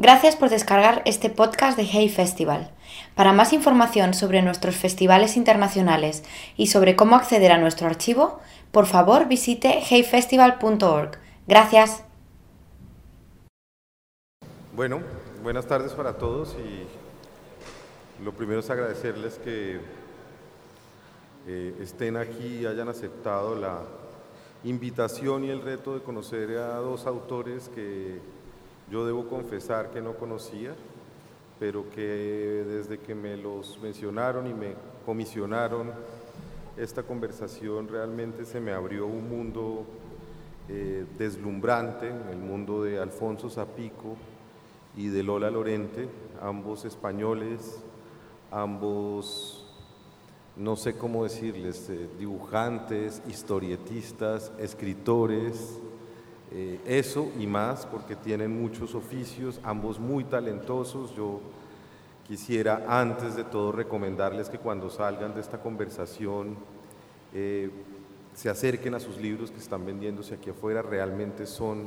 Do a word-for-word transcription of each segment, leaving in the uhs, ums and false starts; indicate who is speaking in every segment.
Speaker 1: Gracias por descargar este podcast de Hey Festival. Para más información sobre nuestros festivales internacionales y sobre cómo acceder a nuestro archivo, por favor visite hey festival punto org. Gracias.
Speaker 2: Bueno, buenas tardes para todos y lo primero es agradecerles que eh, estén aquí y hayan aceptado la invitación y el reto de conocer a dos autores que yo debo confesar que no conocía, pero que desde que me los mencionaron y me comisionaron esta conversación realmente se me abrió un mundo eh, deslumbrante, el mundo de Alfonso Zapico y de Lola Lorente, ambos españoles, ambos, no sé cómo decirles, eh, dibujantes, historietistas, escritores, eh, eso y más, porque tienen muchos oficios, ambos muy talentosos. Yo quisiera antes de todo recomendarles que cuando salgan de esta conversación eh, se acerquen a sus libros que están vendiéndose aquí afuera. Realmente son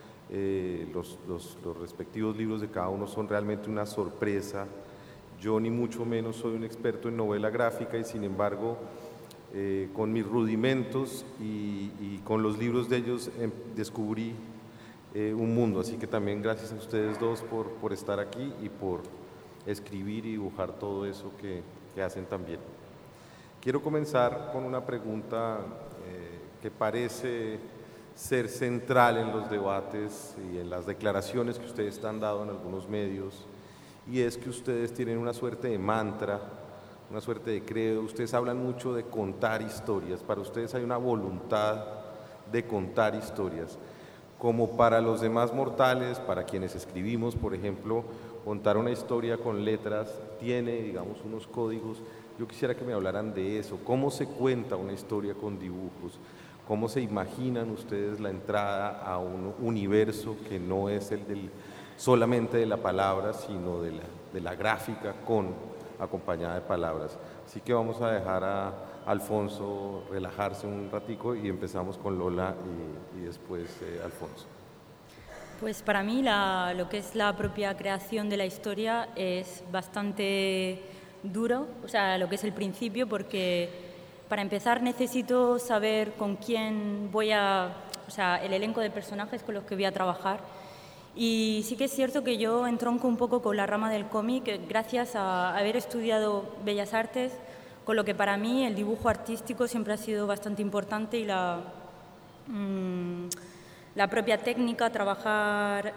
Speaker 2: Eh, los, los, los respectivos libros de cada uno son realmente una sorpresa. Yo ni mucho menos soy un experto en novela gráfica y sin embargo eh, con mis rudimentos y, y con los libros de ellos eh, descubrí eh, un mundo, así que también gracias a ustedes dos por, por estar aquí y por escribir y dibujar todo eso que, que hacen también. Quiero comenzar con una pregunta eh, que parece ser central en los debates y en las declaraciones que ustedes han dado en algunos medios, y es que ustedes tienen una suerte de mantra, una suerte de credo. Ustedes hablan mucho de contar historias. Para ustedes hay una voluntad de contar historias. Como para los demás mortales, para quienes escribimos, por ejemplo, contar una historia con letras tiene, digamos, unos códigos. Yo quisiera que me hablaran de eso. ¿Cómo se cuenta una historia con dibujos? ¿Cómo se imaginan ustedes la entrada a un universo que no es el del, solamente de la palabra, sino de la, de la gráfica con acompañada de palabras? Así que vamos a dejar a Alfonso relajarse un ratico y empezamos con Lola y, y después eh, Alfonso.
Speaker 3: Pues para mí la, lo que es la propia creación de la historia es bastante duro, o sea, lo que es el principio, porque para empezar necesito saber con quién voy a, o sea, el elenco de personajes con los que voy a trabajar. Y sí que es cierto que yo entronco un poco con la rama del cómic gracias a haber estudiado Bellas Artes, con lo que para mí el dibujo artístico siempre ha sido bastante importante y la, mmm, la propia técnica, trabajar,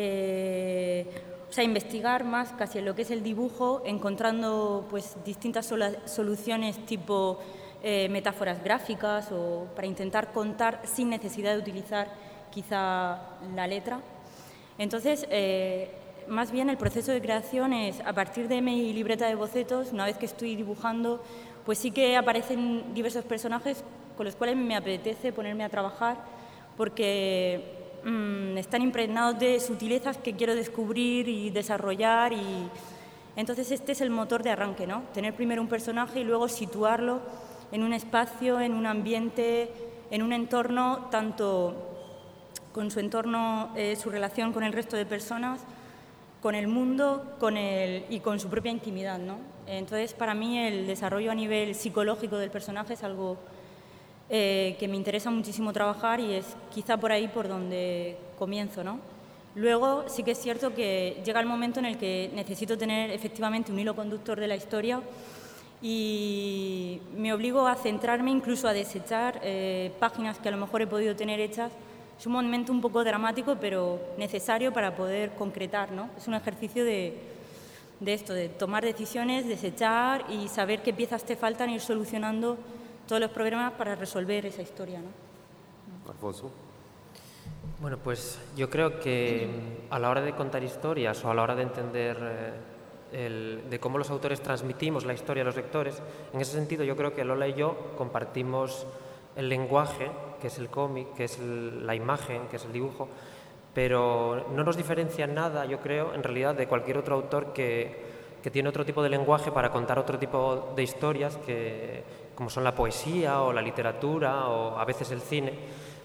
Speaker 3: eh, o sea, investigar más casi en lo que es el dibujo, encontrando pues distintas sol- soluciones tipo Eh, metáforas gráficas o para intentar contar sin necesidad de utilizar quizá la letra. Entonces, eh, más bien el proceso de creación es a partir de mi libreta de bocetos, una vez que estoy dibujando, pues sí que aparecen diversos personajes con los cuales me apetece ponerme a trabajar porque mmm, están impregnados de sutilezas que quiero descubrir y desarrollar, y entonces este es el motor de arranque, ¿no? Tener primero un personaje y luego situarlo en un espacio, en un ambiente, en un entorno, tanto con su entorno, eh, su relación con el resto de personas, con el mundo con el, y con su propia intimidad, ¿no? Entonces, para mí, el desarrollo a nivel psicológico del personaje es algo eh, que me interesa muchísimo trabajar y es quizá por ahí por donde comienzo, ¿no? Luego, sí que es cierto que llega el momento en el que necesito tener efectivamente un hilo conductor de la historia y me obligo a centrarme, incluso a desechar eh, páginas que a lo mejor he podido tener hechas. Es un momento un poco dramático, pero necesario para poder concretar, ¿no? Es un ejercicio de, de esto, de tomar decisiones, desechar y saber qué piezas te faltan, ir solucionando todos los problemas para resolver esa historia, ¿no?
Speaker 2: Alfonso.
Speaker 4: Bueno, pues yo creo que a la hora de contar historias o a la hora de entender eh, El, de cómo los autores transmitimos la historia a los lectores, en ese sentido yo creo que Lola y yo compartimos el lenguaje, que es el cómic, que es el, la imagen, que es el dibujo, pero no nos diferencia nada, yo creo, en realidad, de cualquier otro autor que, que tiene otro tipo de lenguaje para contar otro tipo de historias, que, como son la poesía o la literatura o a veces el cine,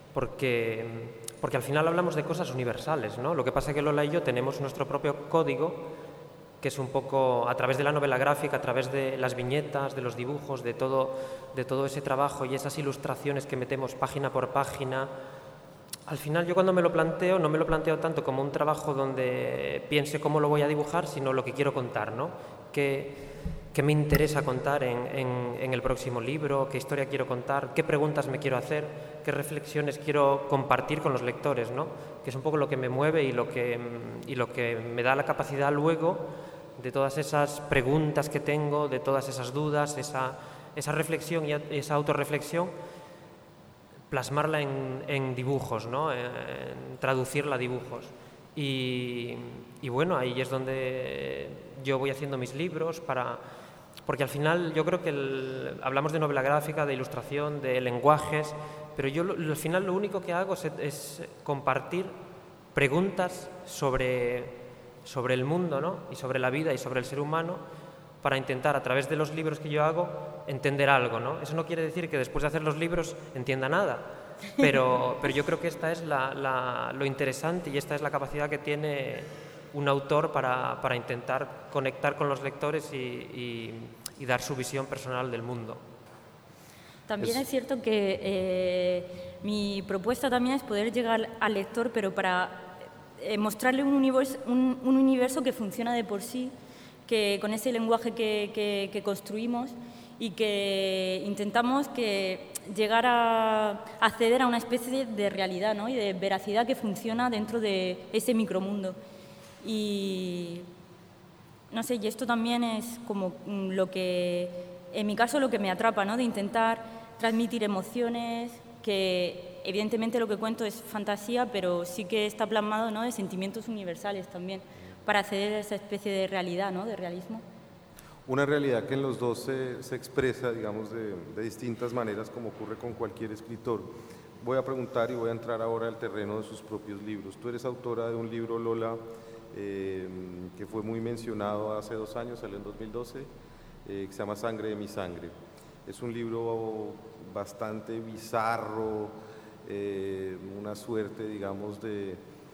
Speaker 4: porque, porque al final hablamos de cosas universales, ¿no? Lo que pasa es que Lola y yo tenemos nuestro propio código, que es un poco a través de la novela gráfica, a través de las viñetas, de los dibujos, de todo, de todo ese trabajo y esas ilustraciones que metemos página por página. Al final yo cuando me lo planteo, no me lo planteo tanto como un trabajo donde piense cómo lo voy a dibujar, sino lo que quiero contar, ¿no? ¿Qué, qué me interesa contar en, en, en el próximo libro? ¿Qué historia quiero contar? ¿Qué preguntas me quiero hacer? ¿Qué reflexiones quiero compartir con los lectores, ¿no? Que es un poco lo que me mueve y lo que, y lo que me da la capacidad luego de todas esas preguntas que tengo, de todas esas dudas, esa, esa reflexión y esa autorreflexión, plasmarla en, en dibujos, ¿no? En, en traducirla a dibujos. Y, y bueno, ahí es donde yo voy haciendo mis libros, para, porque al final yo creo que el, hablamos de novela gráfica, de ilustración, de lenguajes, pero yo al final lo único que hago es, es compartir preguntas sobre, sobre el mundo, ¿no? Y sobre la vida y sobre el ser humano, para intentar, a través de los libros que yo hago, entender algo, ¿no? Eso no quiere decir que después de hacer los libros entienda nada, pero, pero yo creo que esta es la, la, lo interesante y esta es la capacidad que tiene un autor para, para intentar conectar con los lectores y, y, y dar su visión personal del mundo.
Speaker 3: También es, es cierto que eh, mi propuesta también es poder llegar al lector, pero para eh, mostrarle un universo, un, un universo que funciona de por sí, que con ese lenguaje que, que, que construimos y que intentamos que llegar a acceder a una especie de realidad, ¿no? Y de veracidad que funciona dentro de ese micromundo. Y no sé, y esto también es como lo que, en mi caso, lo que me atrapa, ¿no? De intentar transmitir emociones, que evidentemente lo que cuento es fantasía, pero sí que está plasmado, ¿no? De sentimientos universales también, para acceder a esa especie de realidad, ¿no? De realismo.
Speaker 2: Una realidad que en los dos se, se expresa, digamos, de, de distintas maneras, como ocurre con cualquier escritor. Voy a preguntar y voy a entrar ahora al terreno de sus propios libros. Tú eres autora de un libro, Lola, eh, que fue muy mencionado hace dos años, salió en dos mil doce, eh, que se llama Sangre de mi sangre. Es un libro bastante bizarro, eh, una suerte, digamos, de...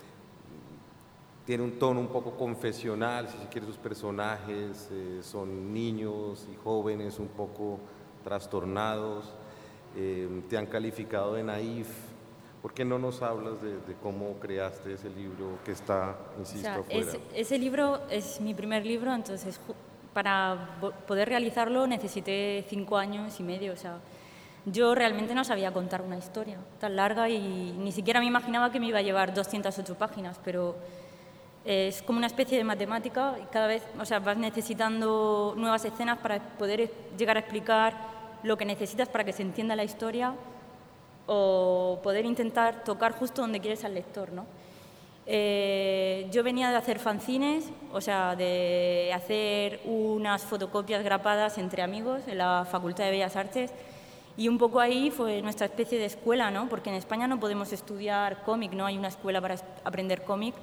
Speaker 2: Tiene un tono un poco confesional, si se quiere, sus personajes eh, son niños y jóvenes un poco trastornados, eh, te han calificado de naif. ¿Por qué no nos hablas de, de cómo creaste ese libro que está, insisto,
Speaker 3: o sea,
Speaker 2: afuera?
Speaker 3: Es, ese libro es mi primer libro, entonces para poder realizarlo necesité cinco años y medio. O sea, yo realmente no sabía contar una historia tan larga y ni siquiera me imaginaba que me iba a llevar doscientas ocho páginas, pero... Es como una especie de matemática y cada vez, o sea, vas necesitando nuevas escenas para poder llegar a explicar lo que necesitas para que se entienda la historia o poder intentar tocar justo donde quieres al lector, ¿no? Eh, yo venía de hacer fanzines, o sea, de hacer unas fotocopias grapadas entre amigos en la Facultad de Bellas Artes y un poco ahí fue nuestra especie de escuela, ¿no? Porque en España no podemos estudiar cómic, no hay una escuela para aprender cómic.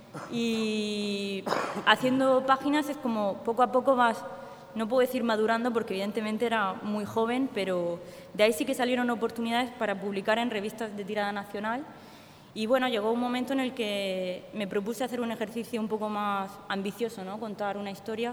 Speaker 3: Y haciendo páginas es como poco a poco vas, no puedo decir madurando porque evidentemente era muy joven, pero de ahí sí que salieron oportunidades para publicar en revistas de tirada nacional y bueno, llegó un momento en el que me propuse hacer un ejercicio un poco más ambicioso, ¿no? Contar una historia.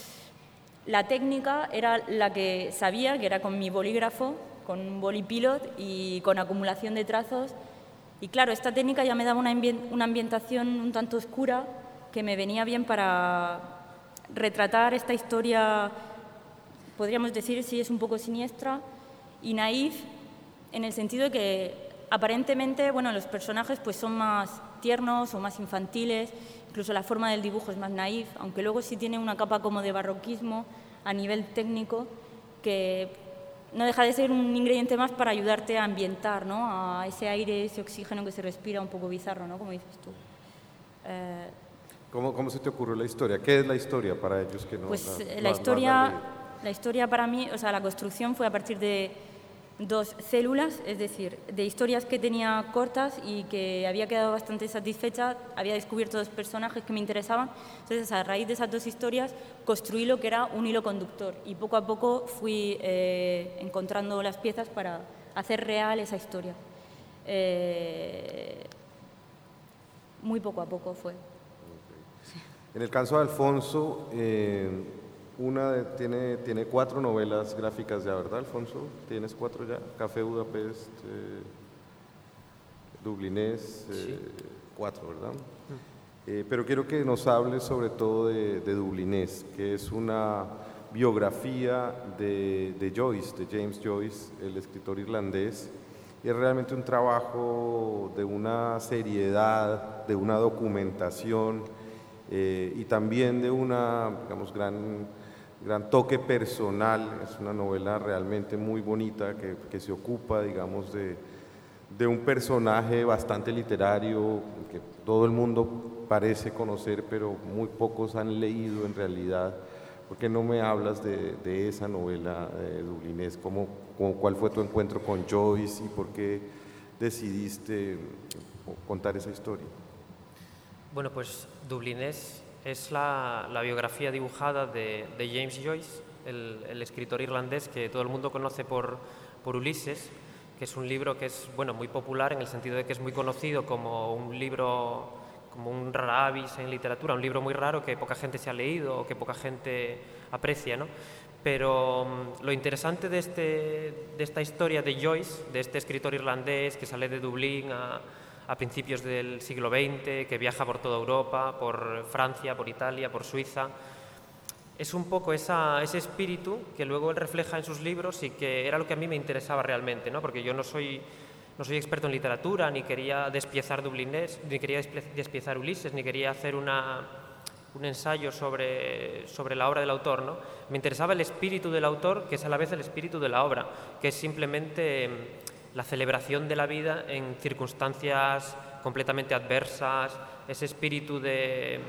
Speaker 3: La técnica era la que sabía, que era con mi bolígrafo, con un bolipilot y con acumulación de trazos. Y claro, esta técnica ya me daba una, ambien una ambientación un tanto oscura que me venía bien para retratar esta historia, podríamos decir, si es un poco siniestra y naif, en el sentido de que aparentemente, bueno, los personajes pues son más tiernos o más infantiles, incluso la forma del dibujo es más naif, aunque luego sí tiene una capa como de barroquismo a nivel técnico que... no deja de ser un ingrediente más para ayudarte a ambientar, ¿no? A ese aire, ese oxígeno que se respira un poco bizarro, ¿no? Como dices tú. Eh,
Speaker 2: ¿Cómo, ¿Cómo se te ocurrió la historia? ¿Qué es la historia para ellos que no?
Speaker 3: Pues
Speaker 2: la,
Speaker 3: la,
Speaker 2: la
Speaker 3: historia,
Speaker 2: no
Speaker 3: la historia para mí, o sea, la construcción fue a partir de dos células, es decir, de historias que tenía cortas y que había quedado bastante satisfecha, había descubierto dos personajes que me interesaban, entonces a raíz de esas dos historias construí lo que era un hilo conductor y poco a poco fui eh, encontrando las piezas para hacer real esa historia. Eh, muy poco a poco fue.
Speaker 2: Okay. En el caso de Alfonso, eh, una de, tiene, tiene cuatro novelas gráficas ya, ¿verdad, Alfonso? ¿Tienes cuatro ya? Café Budapest, eh, Dublinés, eh, sí. Cuatro, ¿verdad? Mm. Eh, pero quiero que nos hables sobre todo de, de Dublinés, que es una biografía de, de Joyce, de James Joyce, el escritor irlandés. Y es realmente un trabajo de una seriedad, de una documentación eh, y también de una, digamos, gran, gran toque personal. Es una novela realmente muy bonita que, que se ocupa, digamos, de, de un personaje bastante literario que todo el mundo parece conocer, pero muy pocos han leído en realidad. ¿Por qué no me hablas de, de esa novela eh, Dublinés? ¿Cómo, cómo, ¿Cuál fue tu encuentro con Joyce y por qué decidiste contar esa historia?
Speaker 4: Bueno, pues Dublinés es la, la biografía dibujada de, de James Joyce, el, el escritor irlandés que todo el mundo conoce por, por Ulises, que es un libro que es bueno, muy popular en el sentido de que es muy conocido como un libro, como un rara avis en literatura, un libro muy raro que poca gente se ha leído o que poca gente aprecia, ¿no? Pero um, lo interesante de, este, de esta historia de Joyce, de este escritor irlandés que sale de Dublín a, a principios del siglo veinte, que viaja por toda Europa, por Francia, por Italia, por Suiza, es un poco esa, ese espíritu que luego él refleja en sus libros y que era lo que a mí me interesaba realmente, ¿no? Porque yo no soy... No soy experto en literatura, ni quería despiezar Dublinés, ni quería despiezar Ulises, ni quería hacer una, un ensayo sobre, sobre la obra del autor, ¿no? Me interesaba el espíritu del autor, que es a la vez el espíritu de la obra, que es simplemente la celebración de la vida en circunstancias completamente adversas, ese espíritu de...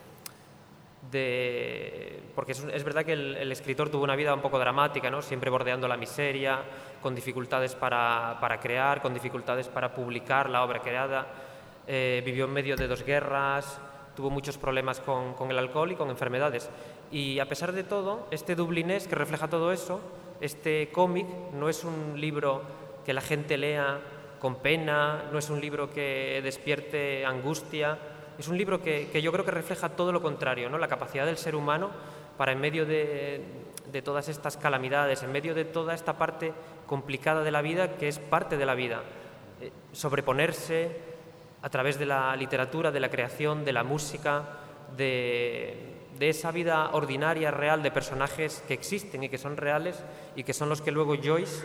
Speaker 4: de porque es, es verdad que el, el escritor tuvo una vida un poco dramática, ¿no? Siempre bordeando la miseria, con dificultades para, para crear, con dificultades para publicar la obra creada, eh, vivió en medio de dos guerras, tuvo muchos problemas con, con el alcohol y con enfermedades. Y a pesar de todo, este Dublinés que refleja todo eso, este cómic no es un libro que la gente lea con pena, no es un libro que despierte angustia. Es un libro que, que yo creo que refleja todo lo contrario, ¿no? La capacidad del ser humano para, en medio de, de todas estas calamidades, en medio de toda esta parte complicada de la vida, que es parte de la vida, eh, sobreponerse a través de la literatura, de la creación, de la música, de, de esa vida ordinaria, real, de personajes que existen y que son reales y que son los que luego Joyce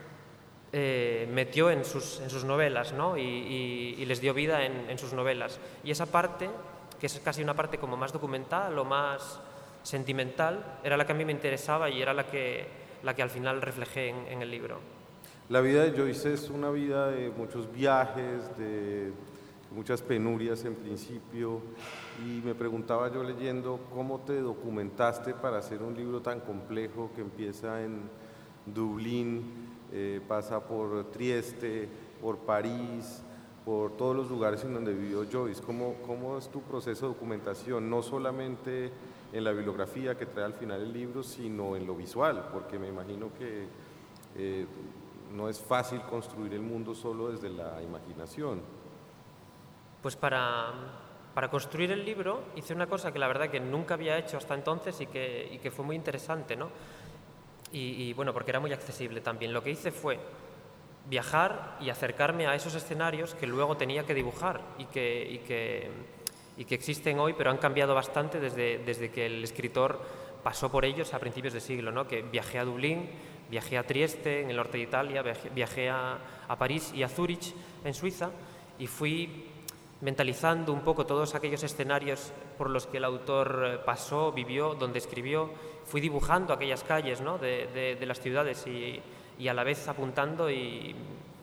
Speaker 4: Eh, metió en sus, en sus novelas, ¿no? y, y, y les dio vida en, en sus novelas. Y esa parte, que es casi una parte como más documental o más sentimental, era la que a mí me interesaba y era la que, la que al final reflejé en, en el libro.
Speaker 2: La vida de Joyce es una vida de muchos viajes, de muchas penurias en principio, y me preguntaba yo leyendo cómo te documentaste para hacer un libro tan complejo que empieza en Dublín, Eh, pasa por Trieste, por París, por todos los lugares en donde vivió Joyce. ¿Cómo, cómo es tu proceso de documentación? No solamente en la bibliografía que trae al final el libro, sino en lo visual, porque me imagino que eh, no es fácil construir el mundo solo desde la imaginación.
Speaker 4: Pues para, para construir el libro hice una cosa que la verdad que nunca había hecho hasta entonces y que, y que fue muy interesante, ¿no? Y, y bueno, porque era muy accesible también. Lo que hice fue viajar y acercarme a esos escenarios que luego tenía que dibujar y que, y que, y que existen hoy, pero han cambiado bastante desde, desde que el escritor pasó por ellos a principios de siglo, ¿no? Que viajé a Dublín, viajé a Trieste, en el norte de Italia, viajé, viajé a, a París y a Zúrich, en Suiza, y fui mentalizando un poco todos aquellos escenarios por los que el autor pasó, vivió, donde escribió. Fui dibujando aquellas calles, ¿no? de, de, de las ciudades y, y a la vez apuntando y,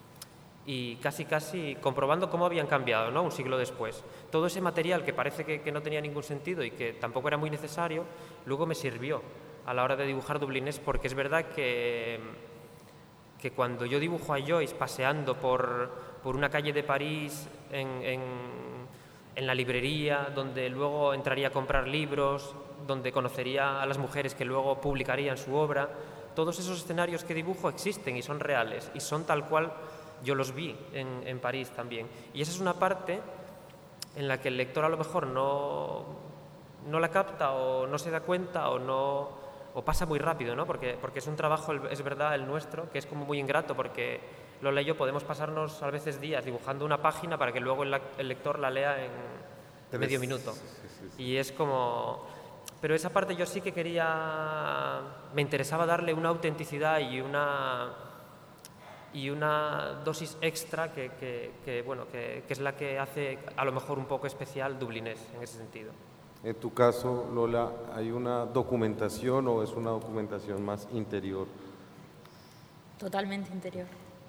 Speaker 4: y casi casi comprobando cómo habían cambiado, ¿no? Un siglo después. Todo ese material que parece que, que no tenía ningún sentido y que tampoco era muy necesario, luego me sirvió a la hora de dibujar Dublinés, porque es verdad que, que cuando yo dibujo a Joyce paseando por, por una calle de París en, en, en la librería, donde luego entraría a comprar libros, donde conocería a las mujeres que luego publicarían su obra, todos esos escenarios que dibujo existen y son reales y son tal cual yo los vi en, en París también. Y esa es una parte en la que el lector a lo mejor no, no la capta o no se da cuenta o, no, o pasa muy rápido, ¿no? Porque, porque es un trabajo, es verdad, el nuestro, que es como muy ingrato, porque Lola y yo podemos pasarnos a veces días dibujando una página para que luego el, el lector la lea en Tres. medio minuto. Sí, sí, sí. Y es como... Pero esa parte yo sí que quería... Me interesaba darle una autenticidad y una... y una dosis extra que, que, que, bueno, que, que es la que hace a lo mejor un poco especial Dublinés en ese sentido.
Speaker 2: En tu caso, Lola, ¿hay una documentación o es una documentación más interior?
Speaker 3: Totalmente interior.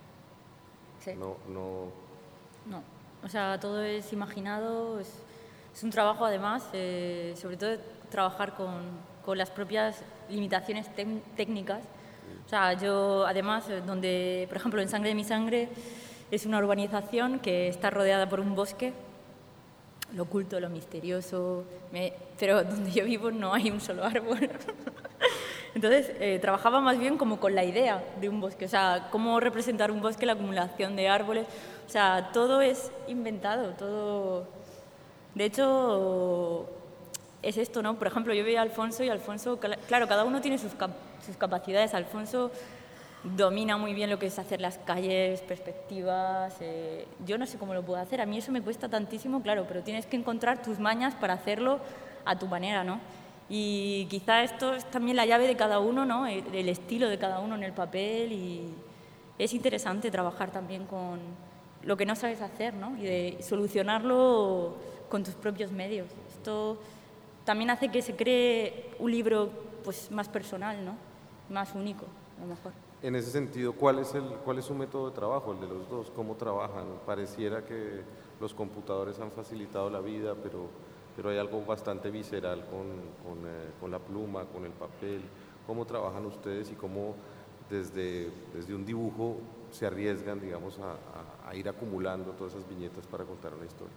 Speaker 3: Sí.
Speaker 2: No, no...
Speaker 3: No, o sea, todo es imaginado, es, es un trabajo además, eh, sobre todo trabajar con, con las propias limitaciones técnicas. O sea, yo además, donde, por ejemplo, en Sangre de mi sangre, es una urbanización que está rodeada por un bosque, lo oculto, lo misterioso, me, pero donde yo vivo no hay un solo árbol. Entonces, eh, trabajaba más bien como con la idea de un bosque, o sea, cómo representar un bosque, la acumulación de árboles, o sea, todo es inventado, todo... De hecho, es esto, ¿no? Por ejemplo, yo veía a Alfonso y Alfonso, claro, cada uno tiene sus, cap sus capacidades. Alfonso domina muy bien lo que es hacer las calles, perspectivas. Eh, yo no sé cómo lo puedo hacer, a mí eso me cuesta tantísimo, claro, pero tienes que encontrar tus mañas para hacerlo a tu manera, ¿no? Y quizá esto es también la llave de cada uno, ¿no? El, el estilo de cada uno en el papel, y es interesante trabajar también con lo que no sabes hacer, ¿no? Y de solucionarlo con tus propios medios. Esto también hace que se cree un libro, pues, más personal, ¿no? Más único, a lo mejor.
Speaker 2: En ese sentido, ¿cuál es, el, ¿cuál es su método de trabajo, el de los dos? ¿Cómo trabajan? Pareciera que los computadores han facilitado la vida, pero, pero hay algo bastante visceral con, con, eh, con la pluma, con el papel. ¿Cómo trabajan ustedes y cómo desde, desde un dibujo se arriesgan, digamos, a, a, a ir acumulando todas esas viñetas para contar una historia?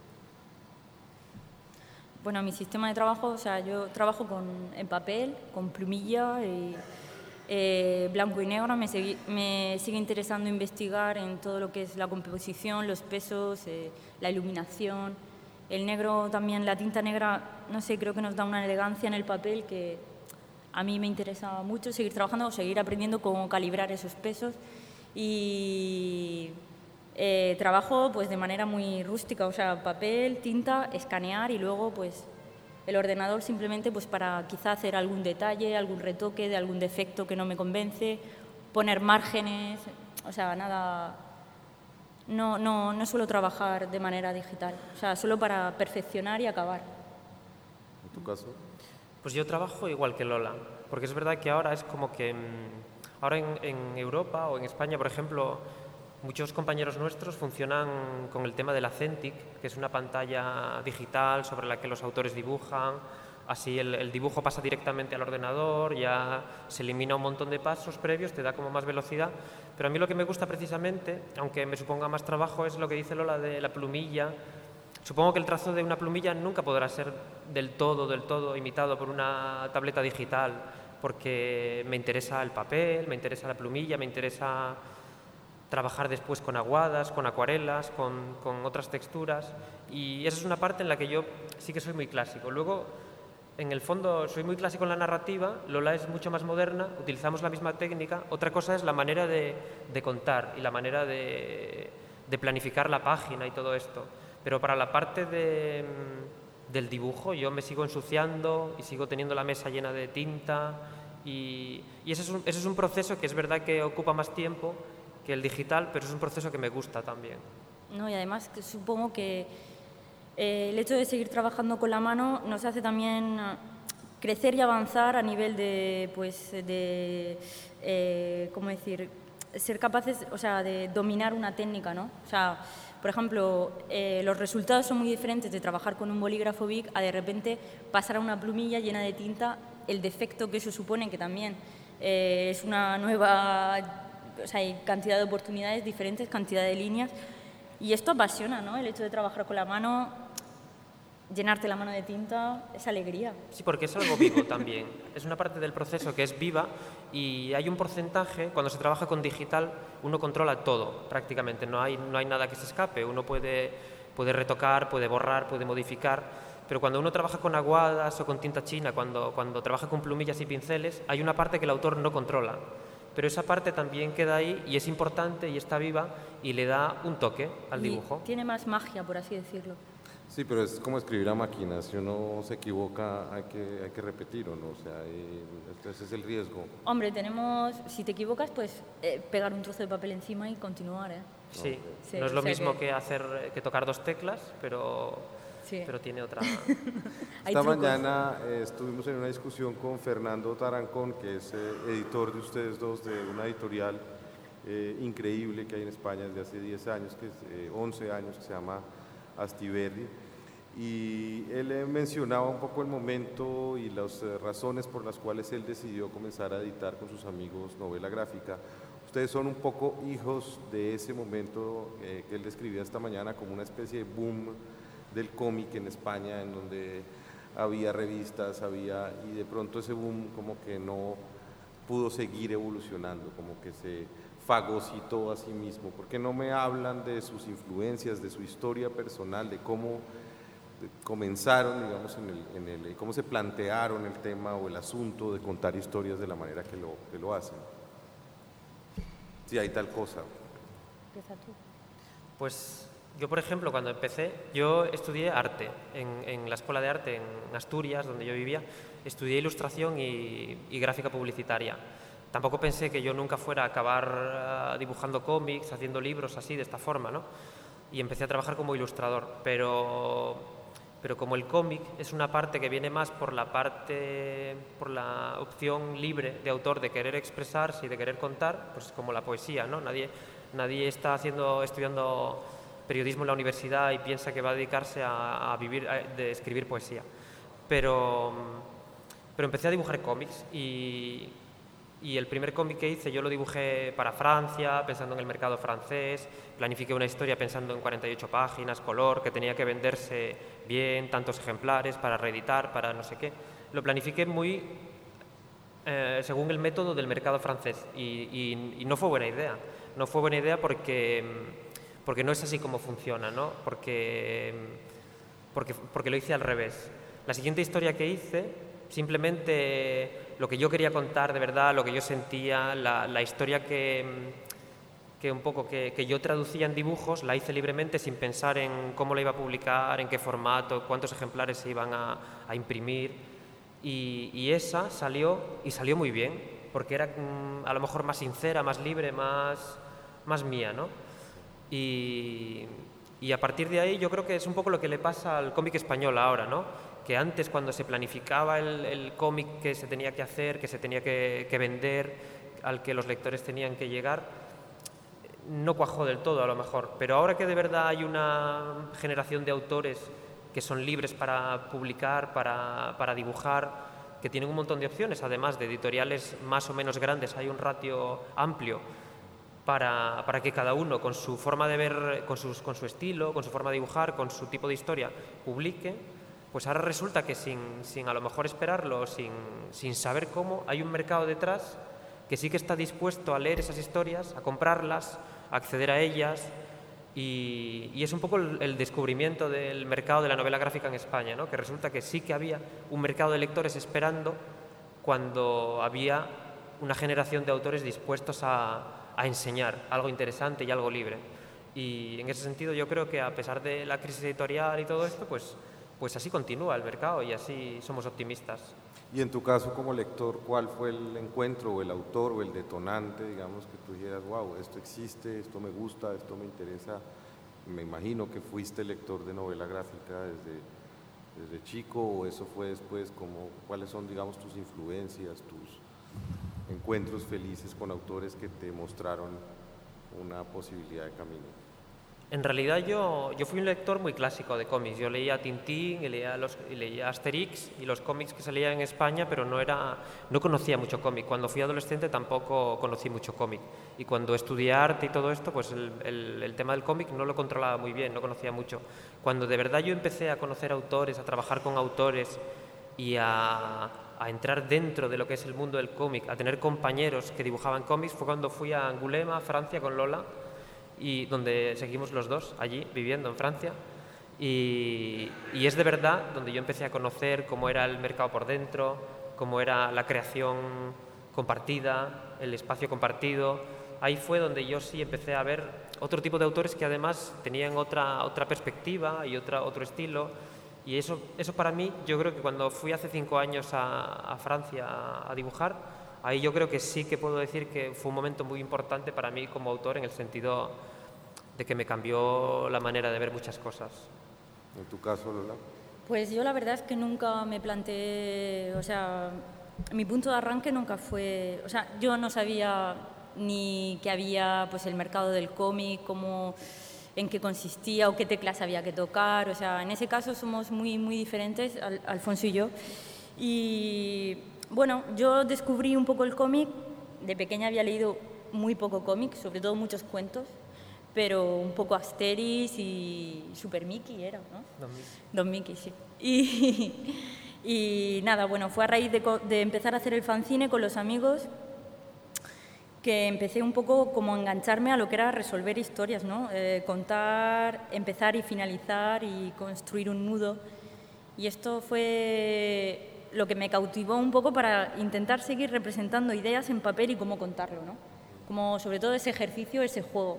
Speaker 3: Bueno, mi sistema de trabajo, o sea, yo trabajo con, en papel, con plumilla, y, eh, blanco y negro. Me, segui, me sigue interesando investigar en todo lo que es la composición, los pesos, eh, la iluminación. El negro también, la tinta negra, no sé, creo que nos da una elegancia en el papel que a mí me interesa mucho seguir trabajando, seguir aprendiendo cómo calibrar esos pesos. Y eh, trabajo pues de manera muy rústica, o sea, papel, tinta, escanear y luego pues el ordenador simplemente pues para quizá hacer algún detalle, algún retoque de algún defecto que no me convence, poner márgenes, o sea, nada, no, no, no suelo trabajar de manera digital, o sea, solo para perfeccionar y acabar.
Speaker 2: ¿En tu caso?
Speaker 4: Pues yo trabajo igual que Lola, porque es verdad que ahora es como que, ahora en, en Europa o en España, por ejemplo, muchos compañeros nuestros funcionan con el tema del Acentic, que es una pantalla digital sobre la que los autores dibujan. Así el, el dibujo pasa directamente al ordenador, ya se elimina un montón de pasos previos, te da como más velocidad. Pero a mí lo que me gusta precisamente, aunque me suponga más trabajo, es lo que dice Lola de la plumilla. Supongo que el trazo de una plumilla nunca podrá ser del todo, del todo imitado por una tableta digital, porque me interesa el papel, me interesa la plumilla, me interesa trabajar después con aguadas, con acuarelas, con, con otras texturas, y esa es una parte en la que yo sí que soy muy clásico. Luego, en el fondo, soy muy clásico en la narrativa, Lola es mucho más moderna, utilizamos la misma técnica. Otra cosa es la manera de, de contar y la manera de, de planificar la página y todo esto. Pero para la parte de, del dibujo yo me sigo ensuciando y sigo teniendo la mesa llena de tinta, y, y ese, es un, ese es un proceso que es verdad que ocupa más tiempo que el digital, pero es un proceso que me gusta también.
Speaker 3: No, y además que supongo que eh, el hecho de seguir trabajando con la mano nos hace también crecer y avanzar a nivel de, pues, de eh, ¿cómo decir?, ser capaces, o sea, de dominar una técnica, ¿no? O sea, por ejemplo, eh, los resultados son muy diferentes de trabajar con un bolígrafo Bic a de repente pasar a una plumilla llena de tinta, el defecto que eso supone, que también eh, es una nueva, o sea, hay cantidad de oportunidades diferentes, cantidad de líneas, y esto apasiona, ¿no? El hecho de trabajar con la mano llenarte la mano de tinta es alegría.
Speaker 4: Sí, porque es algo vivo también. Es una parte del proceso que es viva y hay un porcentaje, cuando se trabaja con digital, uno controla todo prácticamente, no hay, no hay nada que se escape, uno puede, puede retocar, puede borrar, puede modificar, pero cuando uno trabaja con aguadas o con tinta china, cuando, cuando trabaja con plumillas y pinceles, hay una parte que el autor no controla, pero esa parte también queda ahí y es importante y está viva y le da un toque al
Speaker 3: Y
Speaker 4: dibujo.
Speaker 3: tiene más magia, por así decirlo.
Speaker 2: Sí, pero es como escribir a máquina, si uno se equivoca hay que, hay que repetir, ¿o no? O sea, ese es el riesgo.
Speaker 3: Hombre, tenemos, si te equivocas, pues eh, pegar un trozo de papel encima y continuar, ¿eh?
Speaker 4: Sí,
Speaker 3: Sí,
Speaker 4: no es
Speaker 3: o
Speaker 4: lo
Speaker 3: sea
Speaker 4: mismo
Speaker 3: que-
Speaker 4: que hacer que tocar dos teclas, pero,
Speaker 3: Sí.
Speaker 4: pero tiene otra...
Speaker 3: Hay
Speaker 2: Esta
Speaker 3: trucos.
Speaker 2: mañana eh, estuvimos en una discusión con Fernando Tarancón, que es eh, editor de ustedes dos de una editorial eh, increíble que hay en España desde hace diez años, que es eh, once años, que se llama Astiberri. Y él eh, mencionaba un poco el momento y las eh, razones por las cuales él decidió comenzar a editar con sus amigos novela gráfica. Ustedes son un poco hijos de ese momento eh, que él describía esta mañana como una especie de boom del cómic en España, en donde había revistas, había, y de pronto ese boom como que no pudo seguir evolucionando, como que se fagocitó a sí mismo. ¿Por qué no me hablan de sus influencias, de su historia personal, de cómo comenzaron, digamos, en el, en el, cómo se plantearon el tema o el asunto de contar historias de la manera que lo, que lo hacen? Si hay tal cosa.
Speaker 3: Empieza tú.
Speaker 4: Pues yo, por ejemplo, cuando empecé, yo estudié arte en, en la Escuela de Arte en Asturias, donde yo vivía, estudié ilustración y, y gráfica publicitaria. Tampoco pensé que yo nunca fuera a acabar uh, dibujando cómics, haciendo libros así, de esta forma, ¿no? Y empecé a trabajar como ilustrador, pero, pero como el cómic es una parte que viene más por la parte, por la opción libre de autor de querer expresarse y de querer contar, pues como la poesía, ¿no? Nadie, nadie está haciendo, estudiando periodismo en la universidad y piensa que va a dedicarse a, a vivir a, de escribir poesía. Pero, pero empecé a dibujar cómics y, y el primer cómic que hice yo lo dibujé para Francia, pensando en el mercado francés, planifiqué una historia pensando en cuarenta y ocho páginas, color, que tenía que venderse bien, tantos ejemplares para reeditar, para no sé qué. Lo planifiqué muy eh, según el método del mercado francés y, y, y no fue buena idea. No fue buena idea porque, porque no es así como funciona, ¿no? Porque, porque, porque lo hice al revés. La siguiente historia que hice, simplemente lo que yo quería contar de verdad, lo que yo sentía, la, la historia que, que un poco que, que yo traducía en dibujos, la hice libremente sin pensar en cómo la iba a publicar, en qué formato, cuántos ejemplares se iban a, a imprimir. Y, y esa salió, y salió muy bien, porque era mm, a lo mejor más sincera, más libre, más, más mía, ¿no? Y, y a partir de ahí yo creo que es un poco lo que le pasa al cómic español ahora, ¿no? Que antes, cuando se planificaba el, el cómic que se tenía que hacer, que se tenía que, que vender, al que los lectores tenían que llegar, no cuajó del todo a lo mejor. Pero ahora que de verdad hay una generación de autores que son libres para publicar, para, para dibujar, que tienen un montón de opciones, además de editoriales más o menos grandes, hay un ratio amplio para, para que cada uno, con su forma de ver, con, sus, con su estilo, con su forma de dibujar, con su tipo de historia, publique. Pues ahora resulta que sin, sin a lo mejor esperarlo, sin, sin saber cómo, hay un mercado detrás que sí que está dispuesto a leer esas historias, a comprarlas, a acceder a ellas, y, y es un poco el, el descubrimiento del mercado de la novela gráfica en España, ¿no? Que resulta que sí que había un mercado de lectores esperando cuando había una generación de autores dispuestos a, a enseñar algo interesante y algo libre. Y en ese sentido yo creo que a pesar de la crisis editorial y todo esto, pues pues así continúa el mercado y así somos optimistas.
Speaker 2: Y en tu caso como lector, ¿cuál fue el encuentro o el autor o el detonante, digamos, que tú dijeras, wow, esto existe, esto me gusta, esto me interesa? Me imagino que fuiste lector de novela gráfica desde, desde chico, o eso fue después, como, ¿cuáles son, digamos, tus influencias, tus encuentros felices con autores que te mostraron una posibilidad de camino?
Speaker 4: En realidad yo, yo fui un lector muy clásico de cómics. Yo leía Tintín y leía, los, y leía Asterix y los cómics que salían en España, pero no, era, no conocía mucho cómic. Cuando fui adolescente tampoco conocí mucho cómic. Y cuando estudié arte y todo esto, pues el, el, el tema del cómic no lo controlaba muy bien, no conocía mucho. Cuando de verdad yo empecé a conocer autores, a trabajar con autores y a, a entrar dentro de lo que es el mundo del cómic, a tener compañeros que dibujaban cómics, fue cuando fui a Angoulême, a Francia, con Lola, y donde seguimos los dos allí viviendo en Francia, y, y es de verdad donde yo empecé a conocer cómo era el mercado por dentro, cómo era la creación compartida, el espacio compartido. Ahí fue donde yo sí empecé a ver otro tipo de autores que además tenían otra, otra perspectiva y otra, otro estilo, y eso, eso para mí, yo creo que cuando fui hace cinco años a, a Francia a, a dibujar, ahí yo creo que sí que puedo decir que fue un momento muy importante para mí como autor, en el sentido de que me cambió la manera de ver muchas cosas.
Speaker 2: ¿En tu caso, Lola?
Speaker 3: Pues yo la verdad es que nunca me planteé, o sea, mi punto de arranque nunca fue, o sea, yo no sabía ni que había pues el mercado del cómic, cómo, en qué consistía o qué teclas había que tocar, o sea, en ese caso somos muy, muy diferentes, Al, Alfonso y yo, y bueno, yo descubrí un poco el cómic. De pequeña había leído muy poco cómic, sobre todo muchos cuentos, pero un poco Asterix y Super Mickey era, ¿no?
Speaker 4: Don Mickey.
Speaker 3: Don Mickey, sí. Y, y nada, bueno, fue a raíz de, de empezar a hacer el fanzine con los amigos que empecé un poco como a engancharme a lo que era resolver historias, ¿no? Eh, contar, empezar y finalizar y construir un nudo. Y esto fue lo que me cautivó un poco para intentar seguir representando ideas en papel y cómo contarlo, ¿no? Como sobre todo ese ejercicio, ese juego.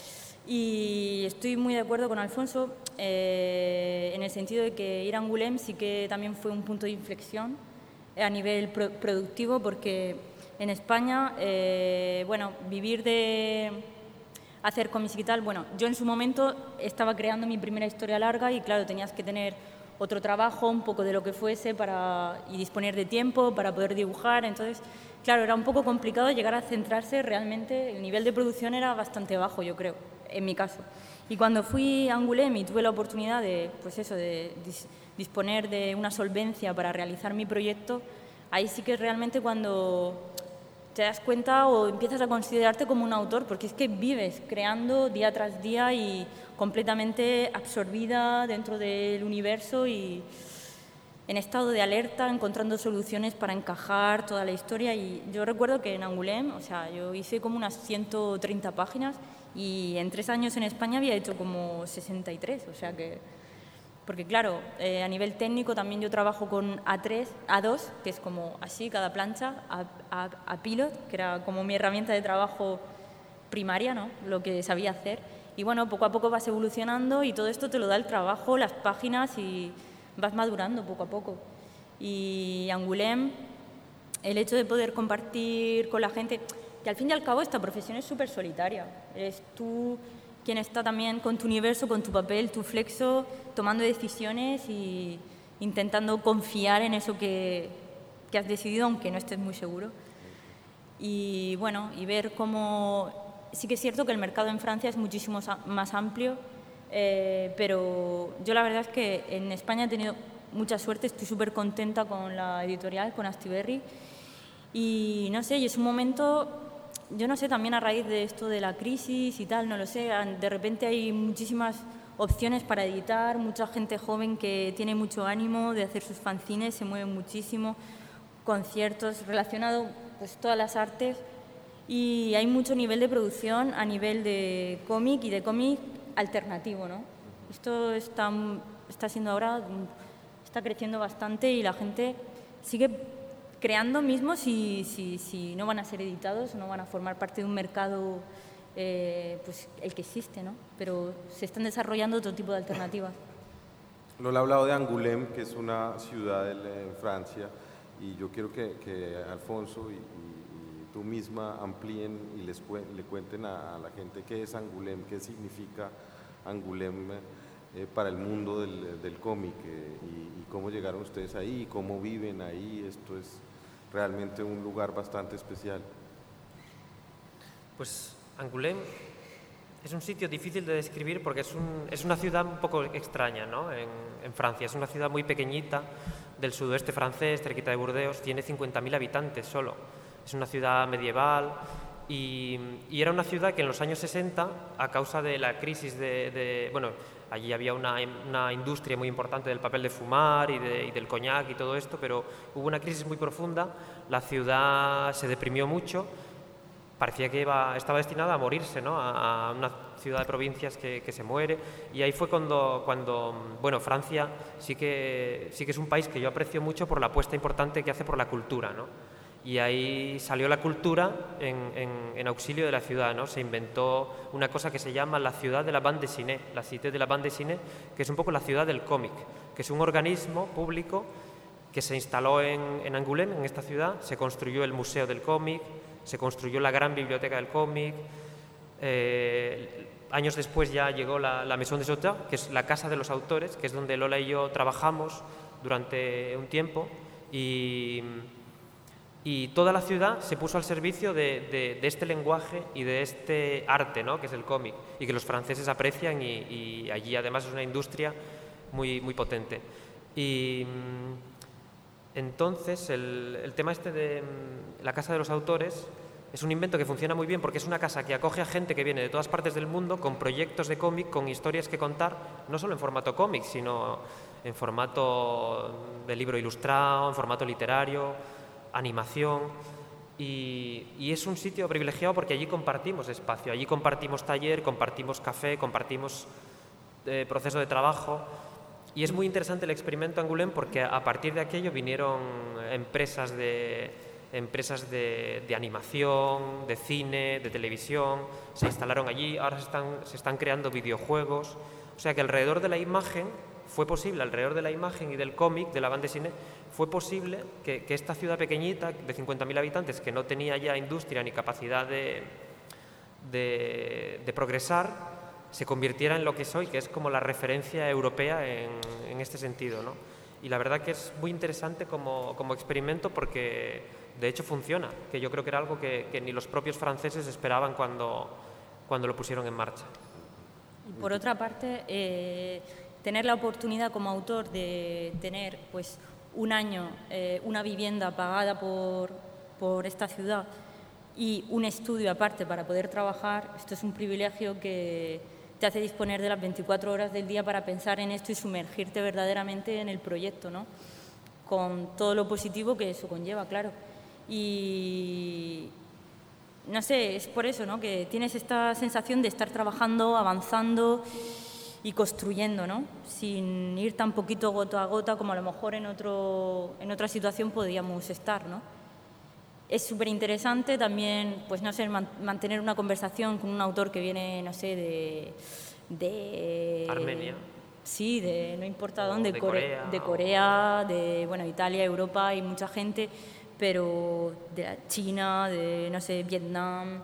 Speaker 3: Y estoy muy de acuerdo con Alfonso eh, en el sentido de que ir a Angoulême sí que también fue un punto de inflexión a nivel pro productivo, porque en España, eh, bueno, vivir de hacer cómics y tal, bueno, yo en su momento estaba creando mi primera historia larga y claro, tenías que tener otro trabajo, un poco de lo que fuese para, y disponer de tiempo para poder dibujar. Entonces, claro, era un poco complicado llegar a centrarse realmente, el nivel de producción era bastante bajo, yo creo, en mi caso. Y cuando fui a Angoulême y tuve la oportunidad de, pues eso, de dis disponer de una solvencia para realizar mi proyecto, ahí sí que es realmente cuando te das cuenta o empiezas a considerarte como un autor, porque es que vives creando día tras día y completamente absorbida dentro del universo y en estado de alerta, encontrando soluciones para encajar toda la historia. Y yo recuerdo que en Angoulême, o sea, yo hice como unas ciento treinta páginas y en tres años en España había hecho como sesenta y tres, o sea que... Porque claro, eh, a nivel técnico también yo trabajo con A tres, A dos, que es como así, cada plancha, A, A, A Pilot, que era como mi herramienta de trabajo primaria, ¿no? Lo que sabía hacer. Y bueno, poco a poco vas evolucionando y todo esto te lo da el trabajo, las páginas, y vas madurando poco a poco. Y Angoulême, el hecho de poder compartir con la gente, que al fin y al cabo esta profesión es súper solitaria. Eres tú quien está también con tu universo, con tu papel, tu flexo, tomando decisiones y intentando confiar en eso que, que has decidido, aunque no estés muy seguro. Y bueno, y ver cómo... Sí que es cierto que el mercado en Francia es muchísimo más amplio, eh, pero yo la verdad es que en España he tenido mucha suerte, estoy súper contenta con la editorial, con Astiberri, y no sé, y es un momento... Yo no sé, también a raíz de esto de la crisis y tal, no lo sé, de repente hay muchísimas opciones para editar, mucha gente joven que tiene mucho ánimo de hacer sus fanzines, se mueve muchísimo, conciertos relacionados, pues todas las artes, y hay mucho nivel de producción a nivel de cómic y de cómic alternativo, ¿no? Esto está, está siendo ahora, está creciendo bastante y la gente sigue creando mismo si, si, si no van a ser editados o no van a formar parte de un mercado, eh, pues el que existe, ¿no? Pero se están desarrollando otro tipo de alternativas.
Speaker 2: Lola ha hablado de Angoulême, que es una ciudad en Francia, y yo quiero que, que Alfonso y, y, y tú misma amplíen y les le cuenten a, a la gente qué es Angoulême, qué significa Angoulême eh, para el mundo del, del cómic, eh, y, y cómo llegaron ustedes ahí, cómo viven ahí. Esto es realmente un lugar bastante especial.
Speaker 4: Pues Angoulême Es un sitio difícil de describir porque es, un, es una ciudad un poco extraña, ¿no? en, en Francia. Es una ciudad muy pequeñita del sudoeste francés, cerquita de Burdeos, tiene cincuenta mil habitantes solo. Es una ciudad medieval y, y era una ciudad que en los años sesenta, a causa de la crisis de... de bueno, allí había una, una industria muy importante del papel de fumar y, de, y del coñac y todo esto, pero hubo una crisis muy profunda, la ciudad se deprimió mucho, parecía que iba, estaba destinada a morirse, ¿no? a, a una ciudad de provincias que, que se muere, y ahí fue cuando, cuando bueno, Francia sí que, sí que es un país que yo aprecio mucho por la apuesta importante que hace por la cultura, ¿no? Y ahí salió la cultura en, en, en auxilio de la ciudad, ¿no? Se inventó una cosa que se llama la ciudad de la bande dessinée, la Cité de la bande dessinée, que es un poco la ciudad del cómic, que es un organismo público que se instaló en, en Angoulême, en esta ciudad, se construyó el Museo del Cómic, se construyó la gran biblioteca del cómic, eh, años después ya llegó la, la Maison des Auteurs, que es la casa de los autores, que es donde Lola y yo trabajamos durante un tiempo, y... Y toda la ciudad se puso al servicio de, de, de este lenguaje y de este arte, ¿no? Que es el cómic, y que los franceses aprecian, y, y allí además es una industria muy, muy potente. Y entonces el, el tema este de la Casa de los Autores es un invento que funciona muy bien porque es una casa que acoge a gente que viene de todas partes del mundo con proyectos de cómic, con historias que contar, no solo en formato cómic, sino en formato de libro ilustrado, en formato literario, animación, y, y es un sitio privilegiado porque allí compartimos espacio, allí compartimos taller, compartimos café, compartimos eh, proceso de trabajo, y es muy interesante el experimento Angoulême porque a partir de aquello vinieron empresas de, empresas de, de animación, de cine, de televisión, se instalaron allí, ahora se están, se están creando videojuegos, o sea que alrededor de la imagen fue posible, alrededor de la imagen y del cómic, de la bande dessinée, fue posible que, que esta ciudad pequeñita de cincuenta mil habitantes, que no tenía ya industria ni capacidad de, de, de progresar, se convirtiera en lo que es hoy, que es como la referencia europea en, en este sentido, ¿no? Y la verdad que es muy interesante como, como experimento porque de hecho funciona, que yo creo que era algo que, que ni los propios franceses esperaban cuando, cuando lo pusieron en marcha.
Speaker 3: Y por otra parte, eh, tener la oportunidad como autor de tener pues, un año, eh, una vivienda pagada por, por esta ciudad y un estudio aparte para poder trabajar, esto es un privilegio que te hace disponer de las veinticuatro horas del día para pensar en esto y sumergirte verdaderamente en el proyecto, ¿no? Con todo lo positivo que eso conlleva, claro. Y no sé, es por eso, ¿no? Que tienes esta sensación de estar trabajando, avanzando y construyendo, ¿no? Sin ir tan poquito gota a gota como a lo mejor en, otro, en otra situación podríamos estar, ¿no? Es súper interesante también, pues no sé, man, mantener una conversación con un autor que viene, no sé, de... de
Speaker 4: Armenia.
Speaker 3: Sí, de no importa dónde,
Speaker 4: de
Speaker 3: Core,
Speaker 4: Corea,
Speaker 3: de Corea, de bueno, Italia, Europa, hay mucha gente, pero de China, de, no sé, Vietnam.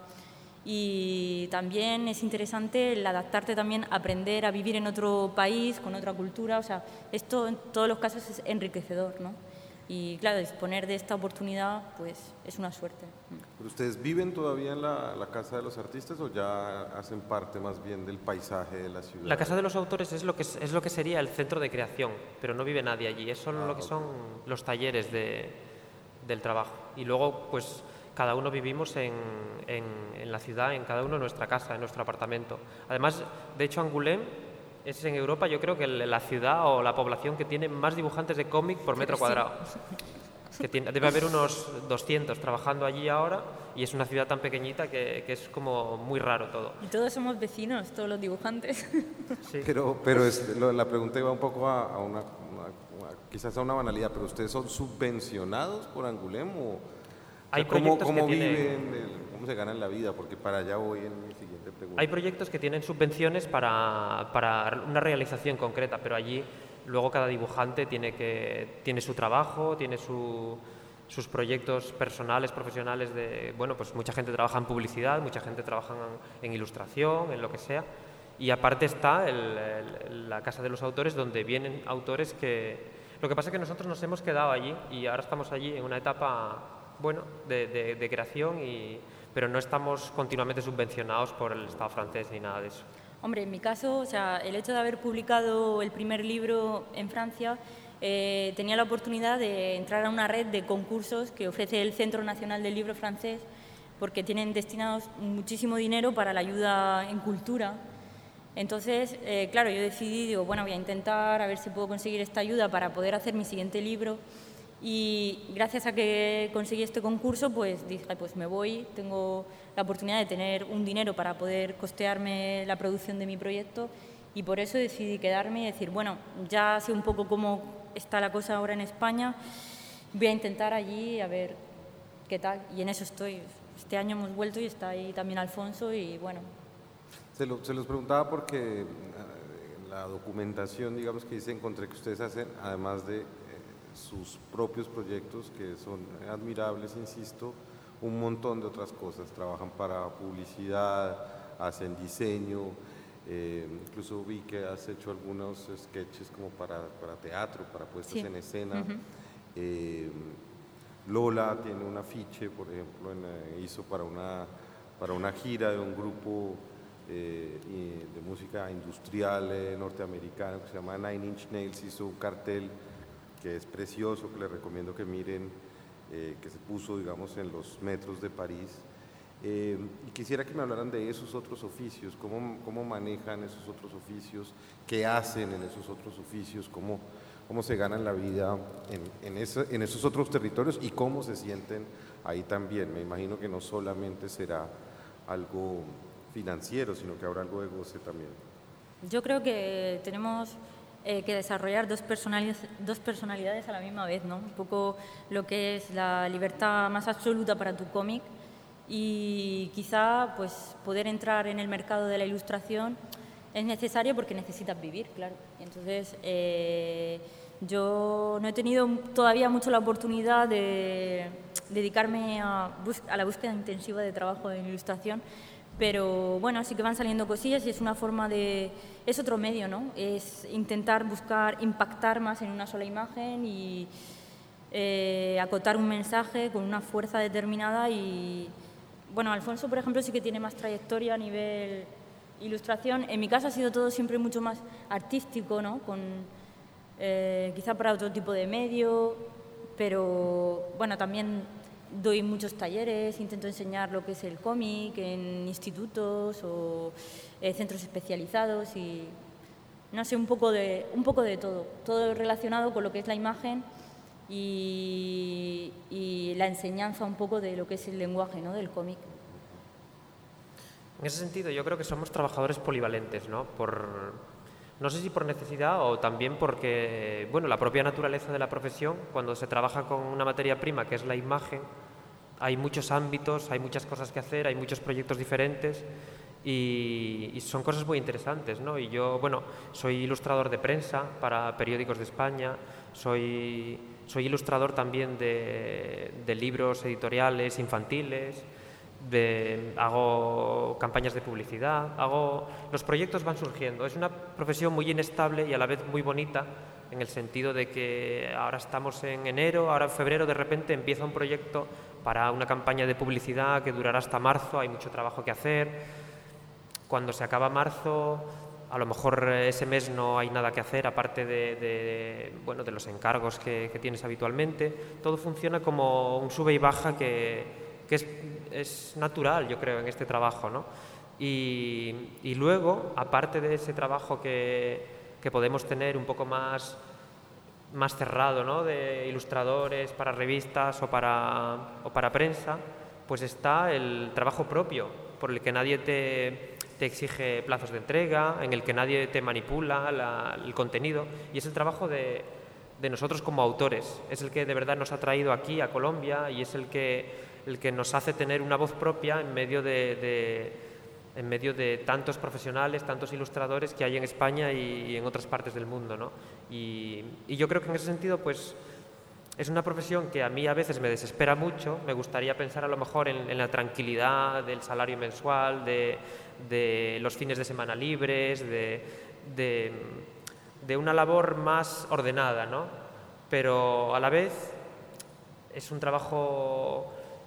Speaker 3: Y también es interesante el adaptarte también, aprender a vivir en otro país, con otra cultura, o sea, esto en todos los casos es enriquecedor, ¿no? Y claro, disponer de esta oportunidad, pues es una suerte.
Speaker 2: ¿Pero ustedes viven todavía en la, la Casa de los Artistas o ya hacen parte más bien del paisaje de la ciudad?
Speaker 4: La Casa de los Autores es lo que, es lo que sería el centro de creación, pero no vive nadie allí, es solo ah, lo que okay. son los talleres de, del trabajo. Y luego, pues, cada uno vivimos en, en, en la ciudad, en cada uno en nuestra casa, en nuestro apartamento. Además, de hecho, Angoulême es en Europa, yo creo que la ciudad o la población que tiene más dibujantes de cómic por metro sí. cuadrado. Que tiene, debe haber unos doscientos trabajando allí ahora y es una ciudad tan pequeñita que, que es como muy raro todo.
Speaker 3: Y todos somos vecinos, todos los dibujantes.
Speaker 2: Sí. Pero, pero es, lo, la pregunta iba un poco a, a una, una, quizás a una banalidad, pero ¿ustedes son subvencionados por Angoulême o, o
Speaker 4: Hay
Speaker 2: sea, ¿cómo,
Speaker 4: proyectos
Speaker 2: cómo
Speaker 4: que
Speaker 2: viven,
Speaker 4: tienen...
Speaker 2: el, cómo se ganan la vida? Porque para allá voy en mi siguiente pregunta.
Speaker 4: Hay proyectos que tienen subvenciones para, para una realización concreta, pero allí luego cada dibujante tiene, que, tiene su trabajo, tiene su, sus proyectos personales, profesionales. De, bueno, pues mucha gente trabaja en publicidad, mucha gente trabaja en, en ilustración, en lo que sea. Y aparte está el, el, la Casa de los Autores, donde vienen autores que... Lo que pasa es que nosotros nos hemos quedado allí y ahora estamos allí en una etapa... bueno, de, de, de creación y pero no estamos continuamente subvencionados por el Estado francés ni nada de eso.
Speaker 3: Hombre, en mi caso, o sea, el hecho de haber publicado el primer libro en Francia, eh, tenía la oportunidad de entrar a una red de concursos que ofrece el Centro Nacional del Libro Francés, porque tienen destinados muchísimo dinero para la ayuda en cultura. Entonces, eh, claro, yo decidí, digo, bueno, voy a intentar a ver si puedo conseguir esta ayuda para poder hacer mi siguiente libro. Y gracias a que conseguí este concurso, pues dije, pues me voy, tengo la oportunidad de tener un dinero para poder costearme la producción de mi proyecto, y por eso decidí quedarme y decir, bueno, ya sé un poco cómo está la cosa ahora en España, voy a intentar allí a ver qué tal, y en eso estoy. Este año hemos vuelto y está ahí también Alfonso, y bueno.
Speaker 2: Se, lo, se los preguntaba porque la documentación, digamos, que dice, encontré que ustedes hacen, además de sus propios proyectos, que son admirables, insisto, un montón de otras cosas. Trabajan para publicidad, hacen diseño, eh, incluso vi que has hecho algunos sketches como para, para teatro, para puestas sí. en escena. Uh-huh. eh, Lola tiene un afiche, por ejemplo, en, hizo para una, para una gira de un grupo eh, de música industrial eh, norteamericano que se llama Nine Inch Nails, hizo un cartel que es precioso, que les recomiendo que miren, eh, que se puso, digamos, en los metros de París. Eh, y quisiera que me hablaran de esos otros oficios, cómo, cómo manejan esos otros oficios, qué hacen en esos otros oficios, cómo, cómo se ganan la vida en, en, ese, en esos otros territorios y cómo se sienten ahí también. Me imagino que no solamente será algo financiero, sino que habrá algo de goce también.
Speaker 3: Yo creo que tenemos Eh, que desarrollar dos personalidades, dos personalidades a la misma vez, ¿no? Un poco lo que es la libertad más absoluta para tu cómic y quizá pues, poder entrar en el mercado de la ilustración es necesario porque necesitas vivir, claro. Entonces, eh, yo no he tenido todavía mucho la oportunidad de dedicarme a, a la búsqueda intensiva de trabajo en ilustración, pero bueno, sí que van saliendo cosillas y es una forma de... es otro medio, ¿no? Es intentar buscar impactar más en una sola imagen y eh, acotar un mensaje con una fuerza determinada y... Bueno, Alfonso, por ejemplo, sí que tiene más trayectoria a nivel ilustración. En mi caso ha sido todo siempre mucho más artístico, ¿no? Con, eh, quizá para otro tipo de medio, pero bueno, también doy muchos talleres, intento enseñar lo que es el cómic en institutos o eh, centros especializados y no sé, un poco de un poco de todo, todo relacionado con lo que es la imagen y, y la enseñanza un poco de lo que es el lenguaje, ¿no? Del cómic.
Speaker 4: En ese sentido, yo creo que somos trabajadores polivalentes, ¿no? Por, no sé si por necesidad o también porque, bueno, la propia naturaleza de la profesión, cuando se trabaja con una materia prima que es la imagen, hay muchos ámbitos, hay muchas cosas que hacer, hay muchos proyectos diferentes y, y son cosas muy interesantes, ¿no? Y yo, bueno, soy ilustrador de prensa para periódicos de España, soy, soy ilustrador también de, de libros editoriales infantiles, de, hago campañas de publicidad, hago, los proyectos van surgiendo. Es una profesión muy inestable y a la vez muy bonita, en el sentido de que ahora estamos en enero, ahora en febrero de repente empieza un proyecto para una campaña de publicidad que durará hasta marzo, hay mucho trabajo que hacer. Cuando se acaba marzo, a lo mejor ese mes no hay nada que hacer, aparte de, de, bueno, de los encargos que, que tienes habitualmente. Todo funciona como un sube y baja que, que es, es natural, yo creo, en este trabajo, ¿no? Y, y luego, aparte de ese trabajo que, que podemos tener un poco más, más cerrado, ¿no? De ilustradores para revistas o para, o para prensa, pues está el trabajo propio, por el que nadie te, te exige plazos de entrega, en el que nadie te manipula la, el contenido, y es el trabajo de, de nosotros como autores, es el que de verdad nos ha traído aquí a Colombia y es el que, el que nos hace tener una voz propia en medio de, de, en medio de tantos profesionales, tantos ilustradores que hay en España y, y en otras partes del mundo, ¿no? Y, y yo creo que en ese sentido, pues, es una profesión que a mí a veces me desespera mucho. Me gustaría pensar a lo mejor en, en la tranquilidad del salario mensual, de, de los fines de semana libres, de, de, de una labor más ordenada, ¿no? Pero a la vez es un trabajo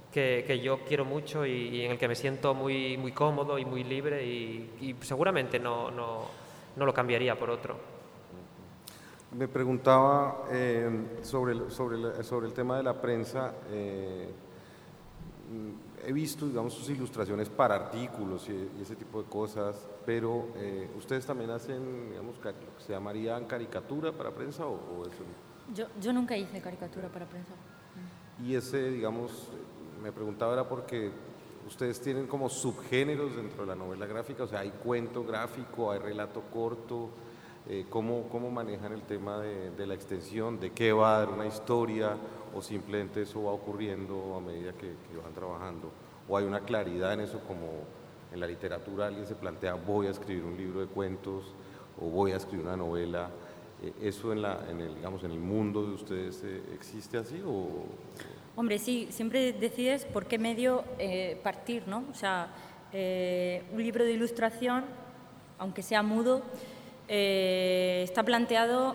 Speaker 4: que, que yo quiero mucho y, y en el que me siento muy, muy cómodo y muy libre y, y seguramente no, no, no lo cambiaría por otro.
Speaker 2: Me preguntaba eh, sobre, el, sobre, el, sobre el tema de la prensa. Eh, he visto, digamos, sus ilustraciones para artículos y, y ese tipo de cosas, pero eh, ¿ustedes también hacen, digamos, lo que se llamaría caricatura para prensa o, o eso?
Speaker 3: Yo, yo nunca hice caricatura para prensa.
Speaker 2: Y ese, digamos, me preguntaba era porque ustedes tienen como subgéneros dentro de la novela gráfica, o sea, hay cuento gráfico, hay relato corto, eh, ¿cómo, ¿cómo manejan el tema de, de la extensión, de qué va a dar una historia, o simplemente eso va ocurriendo a medida que, que van trabajando? ¿O hay una claridad en eso, como en la literatura alguien se plantea, voy a escribir un libro de cuentos o voy a escribir una novela? ¿Eso en, la, en, el, digamos, en el mundo de ustedes eh, existe así? O...
Speaker 3: Hombre, sí, siempre decides por qué medio eh, partir, ¿no? O sea, eh, un libro de ilustración, aunque sea mudo, eh, está planteado...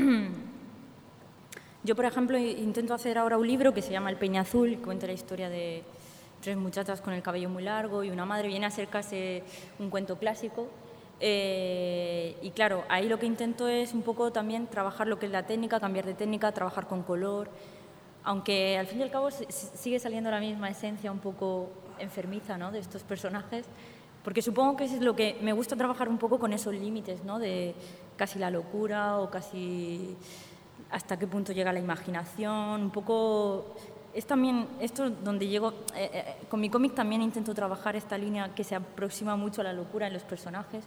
Speaker 3: Yo, por ejemplo, intento hacer ahora un libro que se llama El Peñazul, que cuenta la historia de tres muchachas con el cabello muy largo y una madre. Viene a ser casi un cuento clásico. Eh, y claro, ahí lo que intento es un poco también trabajar lo que es la técnica, cambiar de técnica, trabajar con color, aunque al fin y al cabo sigue saliendo la misma esencia un poco enfermiza, ¿no?, de estos personajes, porque supongo que es lo que me gusta trabajar un poco con esos límites, ¿no?, de casi la locura o casi hasta qué punto llega la imaginación, un poco... Es también esto donde llego, eh, eh, con mi cómic también intento trabajar esta línea que se aproxima mucho a la locura en los personajes.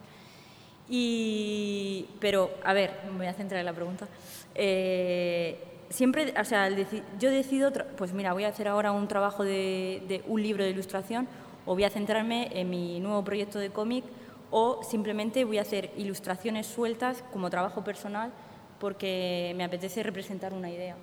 Speaker 3: Y, pero, a ver, me voy a centrar en la pregunta. Eh, siempre, o sea, deci yo decido, pues mira, voy a hacer ahora un trabajo de, de un libro de ilustración, o voy a centrarme en mi nuevo proyecto de cómic, o simplemente voy a hacer ilustraciones sueltas como trabajo personal porque me apetece representar una idea.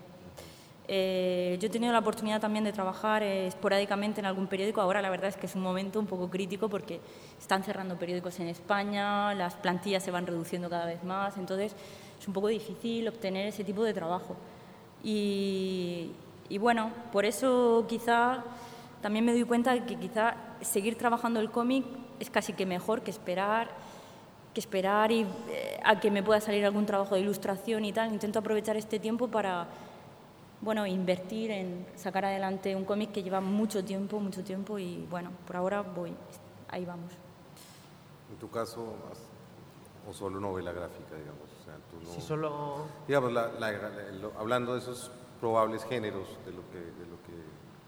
Speaker 3: Eh, yo he tenido la oportunidad también de trabajar eh, esporádicamente en algún periódico. Ahora la verdad es que es un momento un poco crítico porque están cerrando periódicos en España, las plantillas se van reduciendo cada vez más, entonces es un poco difícil obtener ese tipo de trabajo. Y, y bueno, por eso quizá también me doy cuenta de que quizá seguir trabajando el cómic es casi que mejor que esperar, que esperar y, eh, a que me pueda salir algún trabajo de ilustración y tal. Intento aprovechar este tiempo para... bueno, invertir en sacar adelante un cómic que lleva mucho tiempo, mucho tiempo y, bueno, por ahora voy, ahí vamos.
Speaker 2: ¿En tu caso, o solo novela gráfica, digamos? O sea, tú no...
Speaker 4: Sí, solo...
Speaker 2: Digamos, la, la, la, lo, hablando de esos probables géneros, de lo que... De lo que...